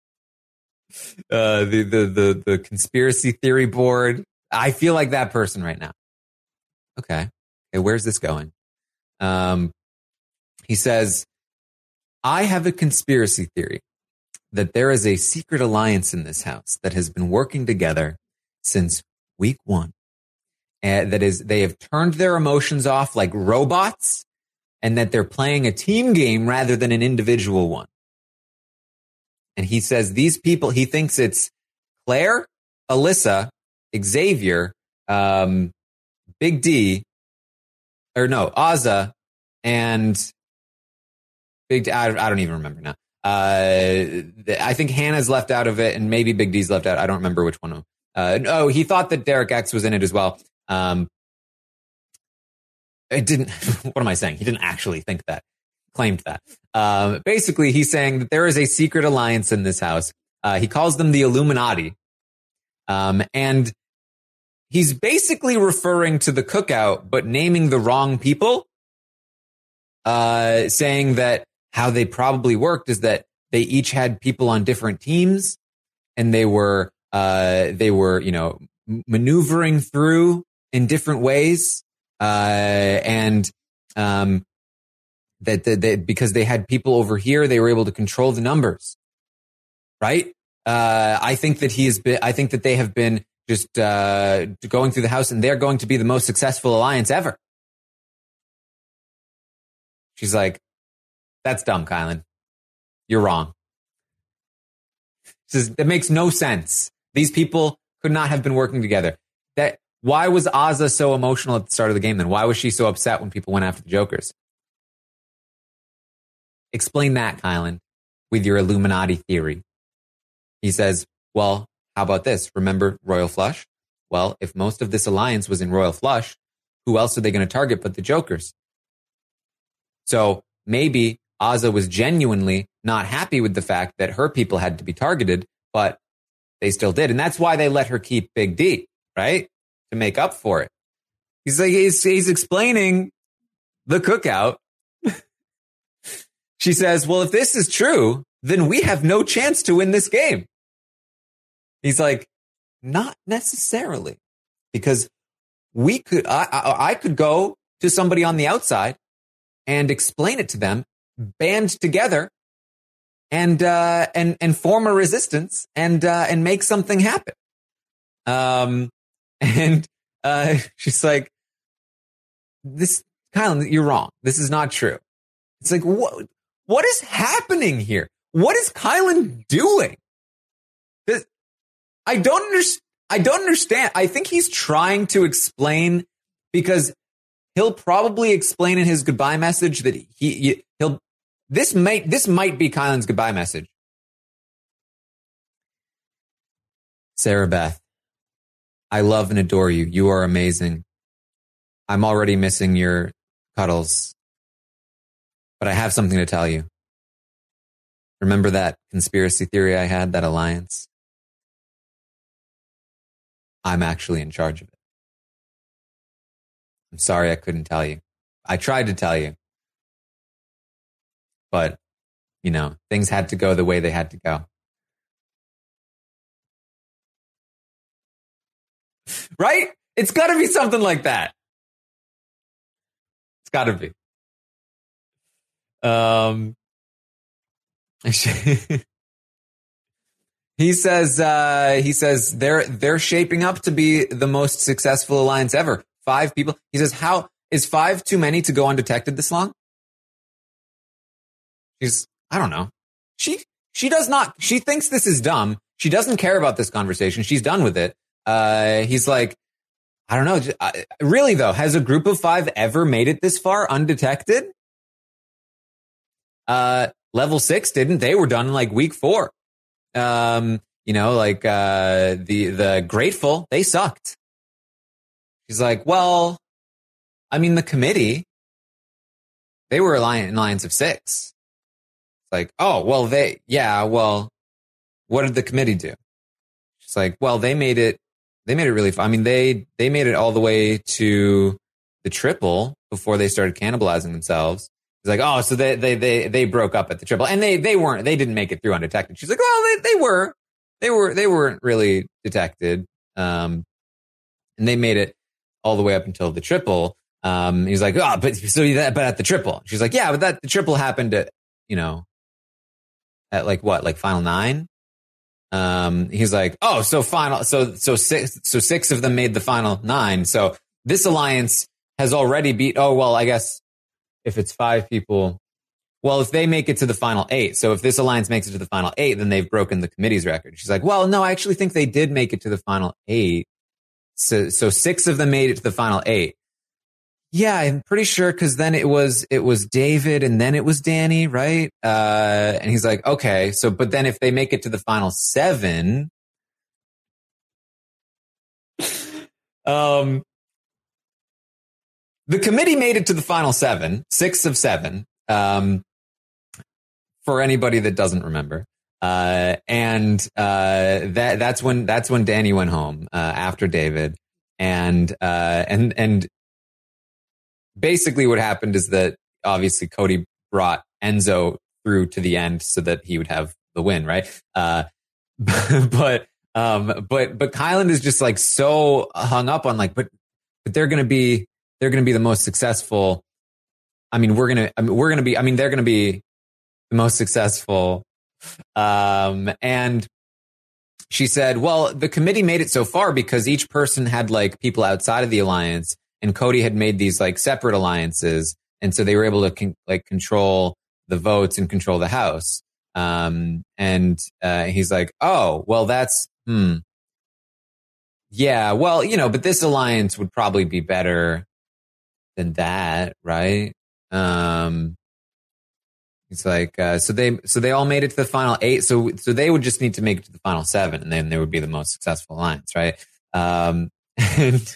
uh, the, the, the, the conspiracy theory board. I feel like that person right now. Okay. Okay. Where's this going? Um, he says, I have a conspiracy theory that there is a secret alliance in this house that has been working together since week one. And that is, they have turned their emotions off like robots, and that they're playing a team game rather than an individual one. And he says these people, he thinks it's Claire, Alyssa, Xavier, um, Big D, or no, Azah, and Big D, I, I don't even remember now. Uh, I think Hannah's left out of it, and maybe Big D's left out. I don't remember which one. Uh, oh, he thought that Derek X was in it as well. Um, it didn't, what am I saying? He didn't actually think that, claimed that. Um, basically, he's saying that there is a secret alliance in this house. Uh, he calls them the Illuminati. Um, and he's basically referring to the cookout, but naming the wrong people, uh, saying that how they probably worked is that they each had people on different teams, and they were, uh, they were, you know, maneuvering through in different ways, uh, and, um, that, that, that because they had people over here, they were able to control the numbers, right? Uh, I think that he has been, I think that they have been just, uh, going through the house, and they're going to be the most successful alliance ever. She's like, that's dumb, Kyland. You're wrong. She says, that makes no sense. These people could not have been working together. That, why was Azah so emotional at the start of the game then? Why was she so upset when people went after the Jokers? Explain that, Kyland, with your Illuminati theory. He says, well, how about this? Remember Royal Flush? Well, if most of this alliance was in Royal Flush, who else are they going to target but the Jokers? So maybe Azah was genuinely not happy with the fact that her people had to be targeted, but they still did. And that's why they let her keep Big D, right? To make up for it. He's like, he's, he's explaining the cookout. She says, well, if this is true, then we have no chance to win this game. He's like, not necessarily, because we could, I, I, I could go to somebody on the outside and explain it to them, band together, and uh, and and form a resistance and uh, and make something happen. Um, and uh, she's like, "This, Kyland, you're wrong. This is not true." It's like, what? What is happening here? What is Kyland doing? This, I don't understand. I don't understand. I think he's trying to explain, because he'll probably explain in his goodbye message that he he'll this might this might be Kyland's goodbye message. Sarah Beth, I love and adore you. You are amazing. I'm already missing your cuddles, but I have something to tell you. Remember that conspiracy theory I had, that alliance? I'm actually in charge of it. I'm sorry I couldn't tell you. I tried to tell you. But, you know, things had to go the way they had to go. Right? It's got to be something like that. It's got to be. Um, He says, uh, he says they're, they're shaping up to be the most successful alliance ever. Five people. He says, how is five too many to go undetected this long? She's, I don't know. She, she does not, she thinks this is dumb. She doesn't care about this conversation. She's done with it. Uh, he's like, I don't know. Uh, really though, has a group of five ever made it this far undetected? Uh, level six didn't. They were done in like week four. Um, you know, like, uh, the, the Grateful, they sucked. She's like, well, I mean, the committee, they were in alliance of six. It's like, oh, well, they, yeah, well, what did the committee do? She's like, well, they made it, they made it really fun. I mean, they, they made it all the way to the triple before they started cannibalizing themselves. It's like, oh, so they, they, they, they broke up at the triple and they, they weren't, they didn't make it through undetected. She's like, well, they, they were, they were, they weren't really detected. Um, and they made it all the way up until the triple. Um, he's like, oh, but so that, but at the triple, she's like, yeah, but that the triple happened at, you know, at like what, like final nine. Um, he's like, oh, so final, so, so six, so six of them made the final nine. So this alliance has already beat, oh, well, I guess if it's five people, well, if they make it to the final eight. So if this alliance makes it to the final eight, then they've broken the committee's record. She's like, well, no, I actually think they did make it to the final eight. So, so six of them made it to the final eight. Yeah, I'm pretty sure because then it was it was David and then it was Danny, right? Uh, and he's like, okay, so but then if they make it to the final seven, um, the committee made it to the final seven, six of seven. Um, for anybody that doesn't remember, uh, and uh, that that's when that's when Danny went home uh, after David, and uh, and and. Basically what happened is that obviously Cody brought Enzo through to the end so that he would have the win, right? Uh, but, um, but, but Kyland is just like so hung up on like, but, but they're going to be, they're going to be the most successful. I mean, we're going to, I mean, we're going to be, I mean, they're going to be the most successful. Um, and she said, well, the committee made it so far because each person had like people outside of the alliance. And Cody had made these like separate alliances. And so they were able to con- like control the votes and control the House. Um, and, uh, he's like, oh, well, that's, hmm. Yeah, well, you know, but this alliance would probably be better than that, right? Um, it's like, uh, so they, so they all made it to the final eight. So, so they would just need to make it to the final seven and then they would be the most successful alliance, right? Um, and,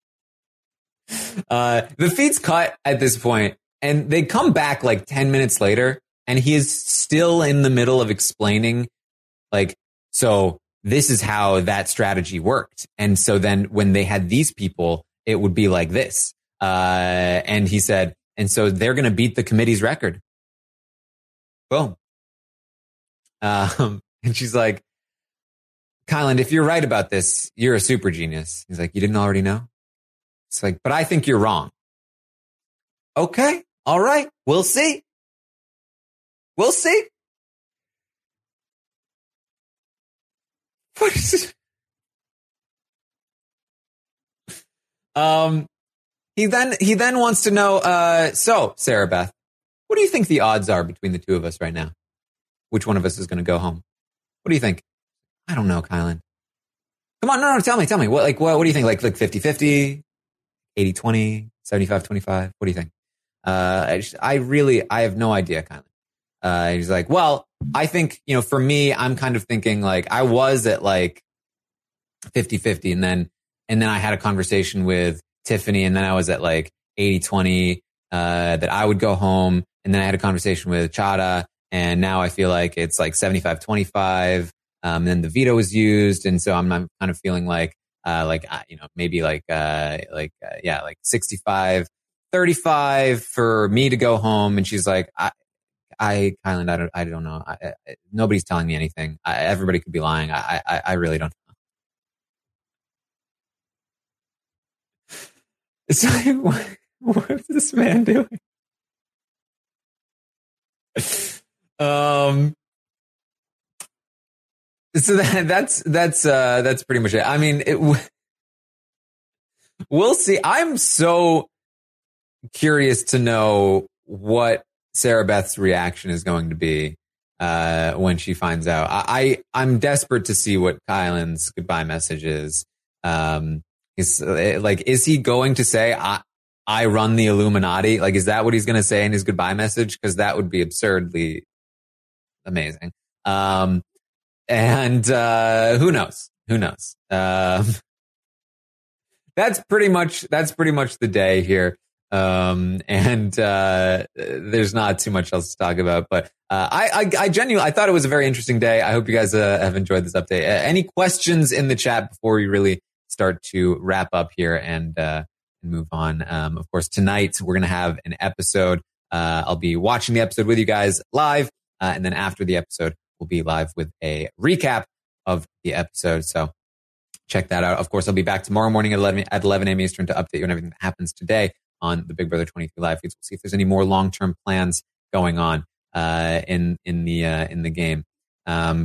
Uh, the feed's cut at this point and they come back like ten minutes later and he is still in the middle of explaining like, so this is how that strategy worked. And so then when they had these people, it would be like this. Uh, and he said, and so they're going to beat the committee's record. Boom. Um, and she's like, Kyland, if you're right about this, you're a super genius. He's like, you didn't already know? It's like, but I think you're wrong. Okay. All right. We'll see. We'll see. What is it? Um, he then, he then wants to know, uh, so Sarah Beth, what do you think the odds are between the two of us right now? Which one of us is going to go home? What do you think? I don't know, Kyland. Come on. No, no, tell me, tell me. What, like, what, what do you think? Like, like fifty-fifty? eighty twenty, seventy-five twenty-five. What do you think? Uh, I, just, I really, I have no idea, kind of. Uh, he's like, well, I think, you know, for me, I'm kind of thinking like I was at like fifty-fifty and then, and then I had a conversation with Tiffany and then I was at like eighty twenty, uh, that I would go home. And then I had a conversation with Chada and now I feel like it's like seventy-five twenty-five. Um, then the veto was used. And so I'm, I'm kind of feeling like, Uh, like, uh, you know, maybe like, uh, like, uh, yeah, like sixty-five, thirty-five for me to go home. And she's like, I, I, Kyland, I don't, I don't know. I, I, nobody's telling me anything. I, everybody could be lying. I, I, I really don't know. It's like, what, what's this man doing? um, So that, that's that's uh, that's pretty much it. I mean, it, we'll see. I'm so curious to know what Sarah Beth's reaction is going to be uh, when she finds out. I, I I'm desperate to see what Kyland's goodbye message is. Um, is like, is he going to say, I, I run the Illuminati? Like, is that what he's going to say in his goodbye message? Because that would be absurdly amazing. Um, and uh, who knows? Who knows? Um, that's pretty much that's pretty much the day here. Um, and uh, there's not too much else to talk about. But uh, I, I, I genuinely, I thought it was a very interesting day. I hope you guys uh, have enjoyed this update. Uh, any questions in the chat before we really start to wrap up here and uh, move on? Um, of course, tonight we're going to have an episode. Uh, I'll be watching the episode with you guys live. Uh, and then after the episode, we'll be live with a recap of the episode. So check that out. Of course, I'll be back tomorrow morning at eleven, at eleven a.m. Eastern to update you on everything that happens today on the Big Brother twenty-three live feeds. We'll see if there's any more long-term plans going on uh, in in the uh, in the game. Um,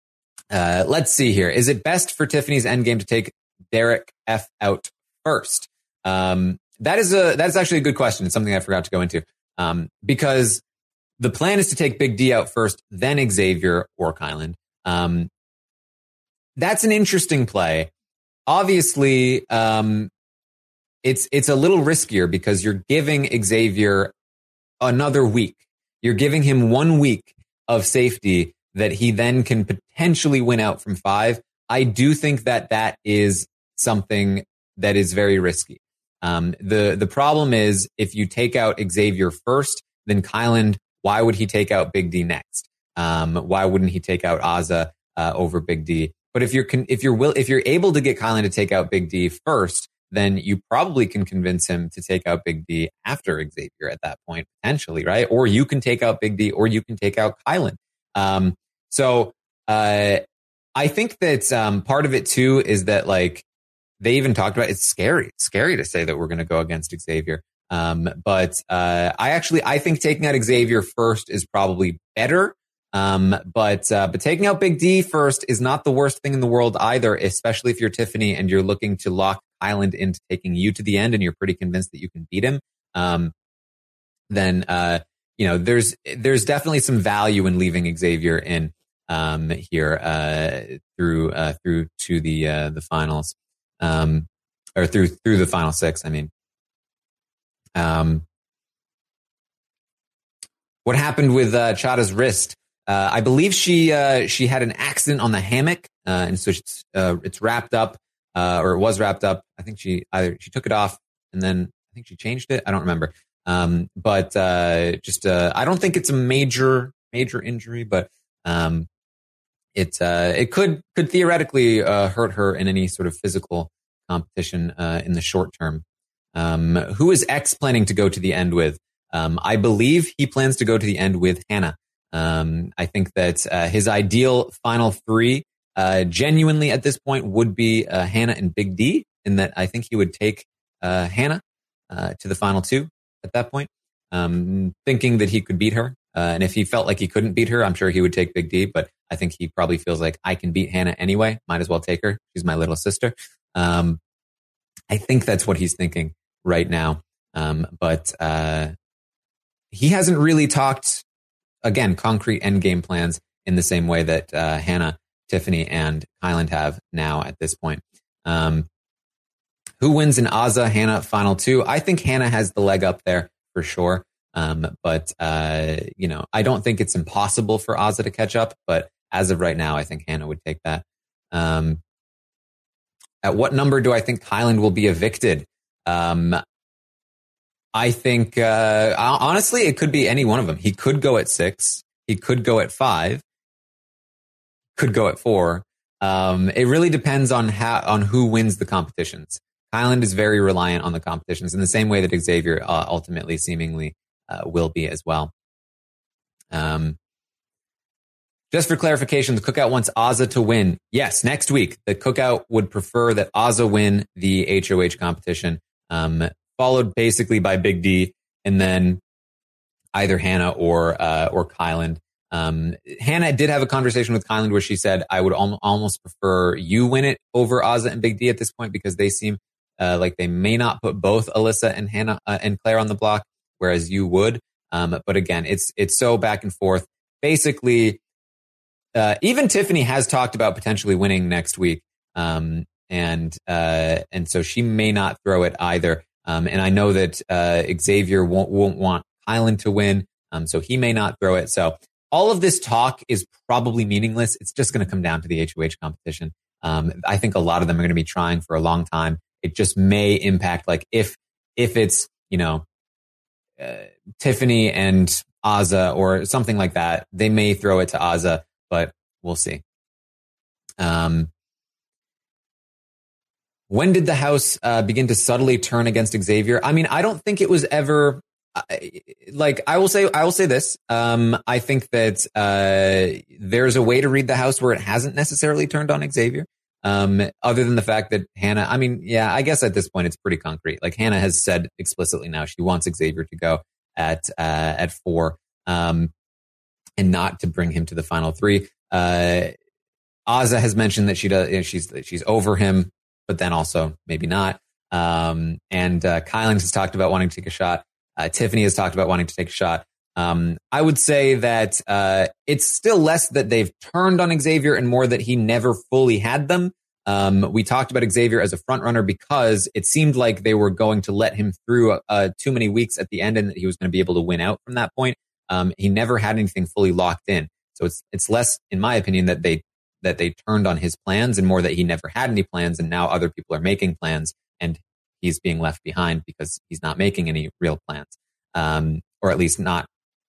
uh, let's see here. Is it best for Tiffany's endgame to take Derek F out first? Um, that is a that's actually a good question. It's something I forgot to go into um, because the plan is to take Big D out first, then Xavier or Kyland. Um, that's an interesting play. Obviously, um, it's it's a little riskier because you're giving Xavier another week. You're giving him one week of safety that he then can potentially win out from five. I do think that that is something that is very risky. Um, the the problem is if you take out Xavier first, then Kyland, why would he take out Big D next? Um, why wouldn't he take out Azah uh, over Big D? But if you're con- if you're will if you're able to get Kyland to take out Big D first, then you probably can convince him to take out Big D after Xavier at that point, potentially, right? Or you can take out Big D, or you can take out Kyland. Um, so uh, I think that um, part of it too is that like they even talked about it's scary. It's scary to say that we're going to go against Xavier. Um, but uh, I actually I think taking out Xavier first is probably better. Um, but uh, but taking out Big D first is not the worst thing in the world either, especially if you're Tiffany and you're looking to lock Kyland into taking you to the end and you're pretty convinced that you can beat him. Um, then uh, you know there's there's definitely some value in leaving Xavier in um, here uh, through uh, through to the uh, the finals um, or through through the final six. I mean, um, what happened with uh, Chada's wrist? Uh, I believe she uh, she had an accident on the hammock, uh, and so it's uh, it's wrapped up, uh, or it was wrapped up. I think she either she took it off and then I think she changed it. I don't remember, um, but uh, just uh, I don't think it's a major major injury, but um, it uh, it could could theoretically uh, hurt her in any sort of physical competition uh, in the short term. Um, who is X planning to go to the end with? Um, I believe he plans to go to the end with Hannah. Um, I think that uh, his ideal final three, uh, genuinely at this point, would be uh, Hannah and Big D, in that I think he would take uh, Hannah uh, to the final two at that point, um, thinking that he could beat her. Uh, and if he felt like he couldn't beat her, I'm sure he would take Big D. But I think he probably feels like I can beat Hannah anyway. Might as well take her. She's my little sister. Um, I think that's what he's thinking right now. Um, but uh, he hasn't really talked. Again, concrete endgame plans in the same way that uh, Hannah, Tiffany, and Kyland have now at this point. Um, who wins in Azah, Hannah, final two? I think Hannah has the leg up there for sure. Um, but, uh, you know, I don't think it's impossible for Azah to catch up. But as of right now, I think Hannah would take that. Um, at what number do I think Kyland will be evicted? Um, I think, uh, honestly, it could be any one of them. He could go at six. He could go at five. Could go at four. Um, it really depends on how, on who wins the competitions. Kyland is very reliant on the competitions in the same way that Xavier uh, ultimately seemingly uh, will be as well. Um, just for clarification, the Cookout wants Azah to win. Yes, next week, the Cookout would prefer that Azah win the H O H competition. Um, followed basically by Big D, and then either Hannah or uh, or Kyland Um, Hannah did have a conversation with Kyland where she said, I would al- almost prefer you win it over Azah and Big D at this point because they seem uh, like they may not put both Alyssa and Hannah uh, and Claire on the block, whereas you would. Um, but again, it's it's so back and forth. Basically, uh, even Tiffany has talked about potentially winning next week. Um, and uh, and so she may not throw it either. Um, and I know that uh, Xavier won't, won't want Kyland to win, um, so he may not throw it. So all of this talk is probably meaningless. It's just going to come down to the H O H competition. Um, I think a lot of them are going to be trying for a long time. It just may impact, like if if it's, you know, uh, Tiffany and Azah or something like that, they may throw it to Azah, but we'll see. Um, when did the house uh, begin to subtly turn against Xavier? I mean, I don't think it was ever like, I will say, I will say this. Um, I think that uh, there's a way to read the house where it hasn't necessarily turned on Xavier. Um, other than the fact that Hannah, I mean, yeah, I guess at this point it's pretty concrete. Like Hannah has said explicitly now she wants Xavier to go at uh, at four, um, and not to bring him to the final three. Uh, Azah has mentioned that she does, you know, she's she's over him, but then also maybe not. Um, and uh, Kyland has talked about wanting to take a shot. Uh, Tiffany has talked about wanting to take a shot. Um, I would say that uh, it's still less that they've turned on Xavier and more that he never fully had them. Um, we talked about Xavier as a front runner because it seemed like they were going to let him through uh, too many weeks at the end and that he was going to be able to win out from that point. Um, he never had anything fully locked in. So it's it's less, in my opinion, that they that they turned on his plans and more that he never had any plans and now other people are making plans and he's being left behind because he's not making any real plans, um, or at least not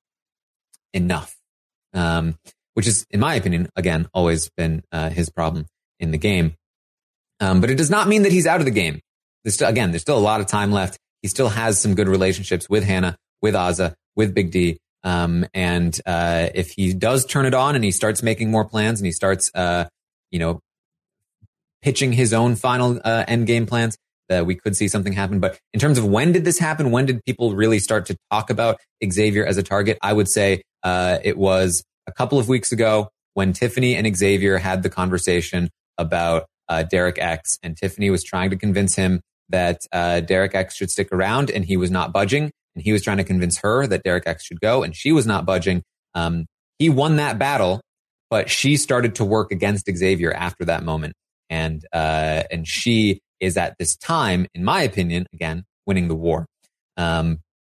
enough, um, which is, in my opinion, again, always been uh, his problem in the game. Um, but it does not mean that he's out of the game. There's still, again, there's still a lot of time left. He still has some good relationships with Hannah, with Azah, with Big D. Um, and uh, if he does turn it on and he starts making more plans and he starts, uh, you know, pitching his own final uh, end game plans, that we could see something happen. But in terms of when did this happen? When did people really start to talk about Xavier as a target? I would say uh, it was a couple of weeks ago when Tiffany and Xavier had the conversation about uh, Derek X, and Tiffany was trying to convince him that uh, Derek X should stick around, and he was not budging. And he was trying to convince her that Derek X should go, and she was not budging. Um, he won that battle, but she started to work against Xavier after that moment, and uh, and she is at this time, in my opinion, again, winning the war. Um,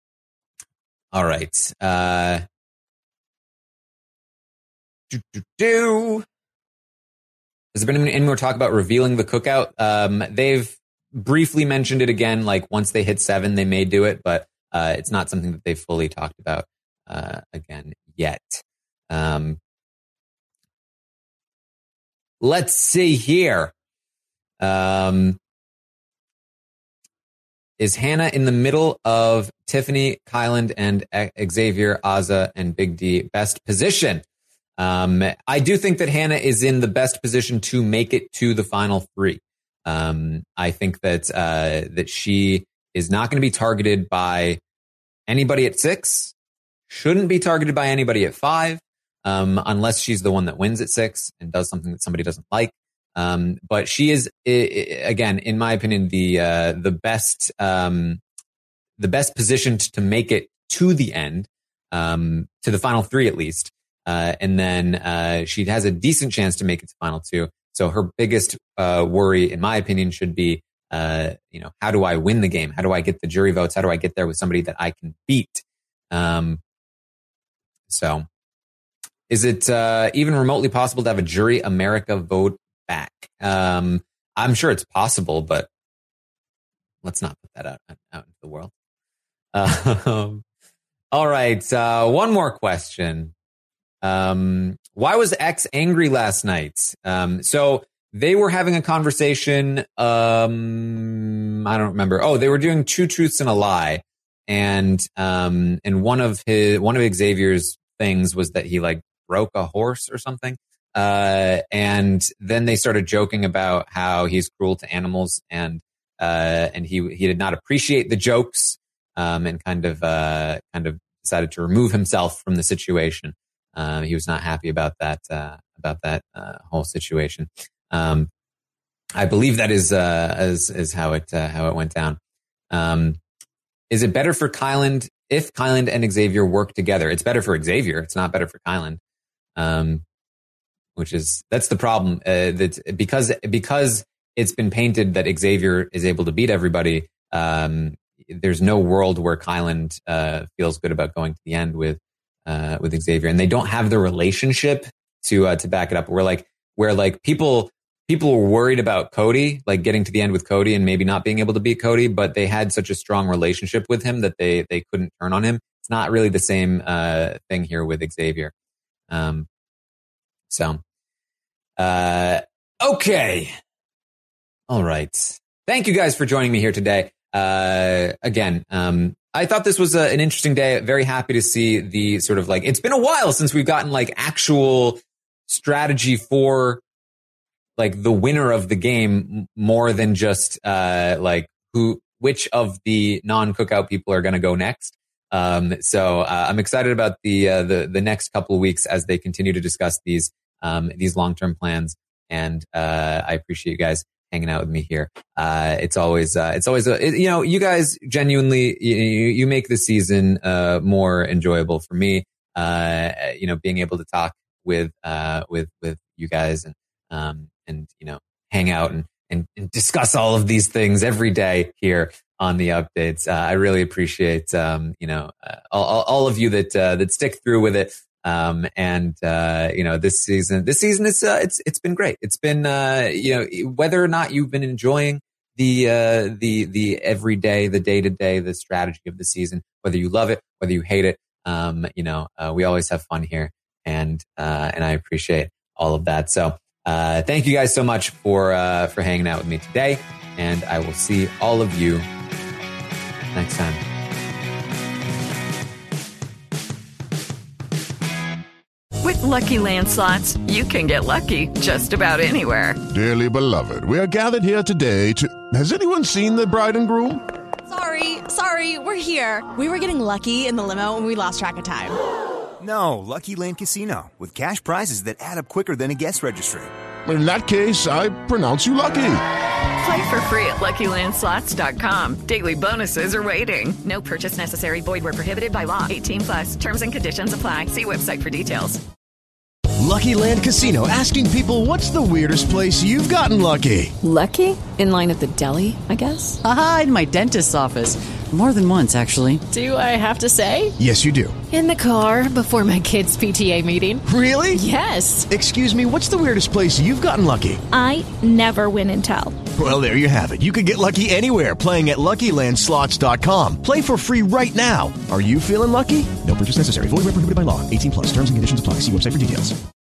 all right. Uh, do, do, do. Has there been any more talk about revealing the cookout? Um, they've briefly mentioned it again, like once they hit seven, they may do it, but uh, it's not something that they've fully talked about uh, again yet. Um, let's see here. Um, Is Hannah in the middle of Tiffany, Kyland, and Xavier, Azah, and Big D best position? Um, I do think that Hannah is in the best position to make it to the final three. Um, I think that uh, that she is not going to be targeted by anybody at six, shouldn't be targeted by anybody at five, um, unless she's the one that wins at six and does something that somebody doesn't like. Um, but she is, again, in my opinion, the, uh, the best, um, the best positioned to make it to the end, um, to the final three at least. Uh, and then, uh, she has a decent chance to make it to final two. So her biggest, uh, worry, in my opinion, should be, uh, you know, how do I win the game? How do I get the jury votes? How do I get there with somebody that I can beat? Um, so is it, uh, even remotely possible to have a Jury America vote back? Um, I'm sure it's possible, but let's not put that out, out into the world. Um, all right. Uh, one more question. Um, why was X angry last night? Um, so they were having a conversation. Um, I don't remember. Oh, they were doing Two Truths and a Lie. And, um, and one of his, one of Xavier's things was that he like broke a horse or something. Uh, and then they started joking about how he's cruel to animals and, uh, and he, he did not appreciate the jokes, um, and kind of, uh, kind of decided to remove himself from the situation. Uh, he was not happy about that uh, about that uh, whole situation. Um, I believe that is uh, is is how it uh, how it went down. Um, is it better for Kyland if Kyland and Xavier work together? It's better for Xavier. It's not better for Kyland. Um, which is that's the problem. Uh, that because because it's been painted that Xavier is able to beat everybody. Um, there's no world where Kyland uh, feels good about going to the end with uh, with Xavier, and they don't have the relationship to uh, to back it up. Where like where like people people were worried about Cody, like getting to the end with Cody and maybe not being able to beat Cody, but they had such a strong relationship with him that they they couldn't turn on him. It's not really the same uh, thing here with Xavier. Um, so, uh, okay. All right. Thank you guys for joining me here today. Uh, again, um, I thought this was a, an interesting day. Very happy to see the sort of like, it's been a while since we've gotten like actual strategy for like the winner of the game more than just, uh, like who, which of the non-cookout people are going to go next. Um, so, uh, I'm excited about the, uh, the, the next couple of weeks as they continue to discuss these, um, these long-term plans. And, uh, I appreciate you guys hanging out with me here. Uh, it's always, uh, it's always, a, it, you know, you guys genuinely, you, you make the season, uh, more enjoyable for me. Uh, you know, being able to talk with, uh, with, with you guys and, um, and, you know, hang out and, and, and discuss all of these things every day here on the updates. Uh, I really appreciate, um, you know, uh, all, all of you that, uh, that stick through with it. Um, and, uh, you know, this season, this season is, uh, it's, it's been great. It's been, uh, you know, whether or not you've been enjoying the, uh, the, the everyday, the day to day, the strategy of the season, whether you love it, whether you hate it, um, you know, uh, we always have fun here and, uh, and I appreciate all of that. So, uh, thank you guys so much for, uh, for hanging out with me today. And I will see all of you next time. With Lucky Land Slots, you can get lucky just about anywhere. Dearly beloved, we are gathered here today to... Has anyone seen the bride and groom? Sorry, sorry, we're here. We were getting lucky in the limo and we lost track of time. No, Lucky Land Casino, with cash prizes that add up quicker than a guest registry. In that case, I pronounce you lucky. Play for free at Lucky Land Slots dot com. Daily bonuses are waiting. No purchase necessary. Void where prohibited by law. eighteen plus. Terms and conditions apply. See website for details. Lucky Land Casino, asking people, what's the weirdest place you've gotten lucky? Lucky? In line at the deli, I guess? Aha, in my dentist's office. More than once, actually. Do I have to say? Yes, you do. In the car before my kids' P T A meeting. Really? Yes. Excuse me, what's the weirdest place you've gotten lucky? I never win and tell. Well, there you have it. You can get lucky anywhere, playing at Lucky Land Slots dot com. Play for free right now. Are you feeling lucky? No purchase necessary. Void where prohibited by law. eighteen plus. Terms and conditions apply. See website for details.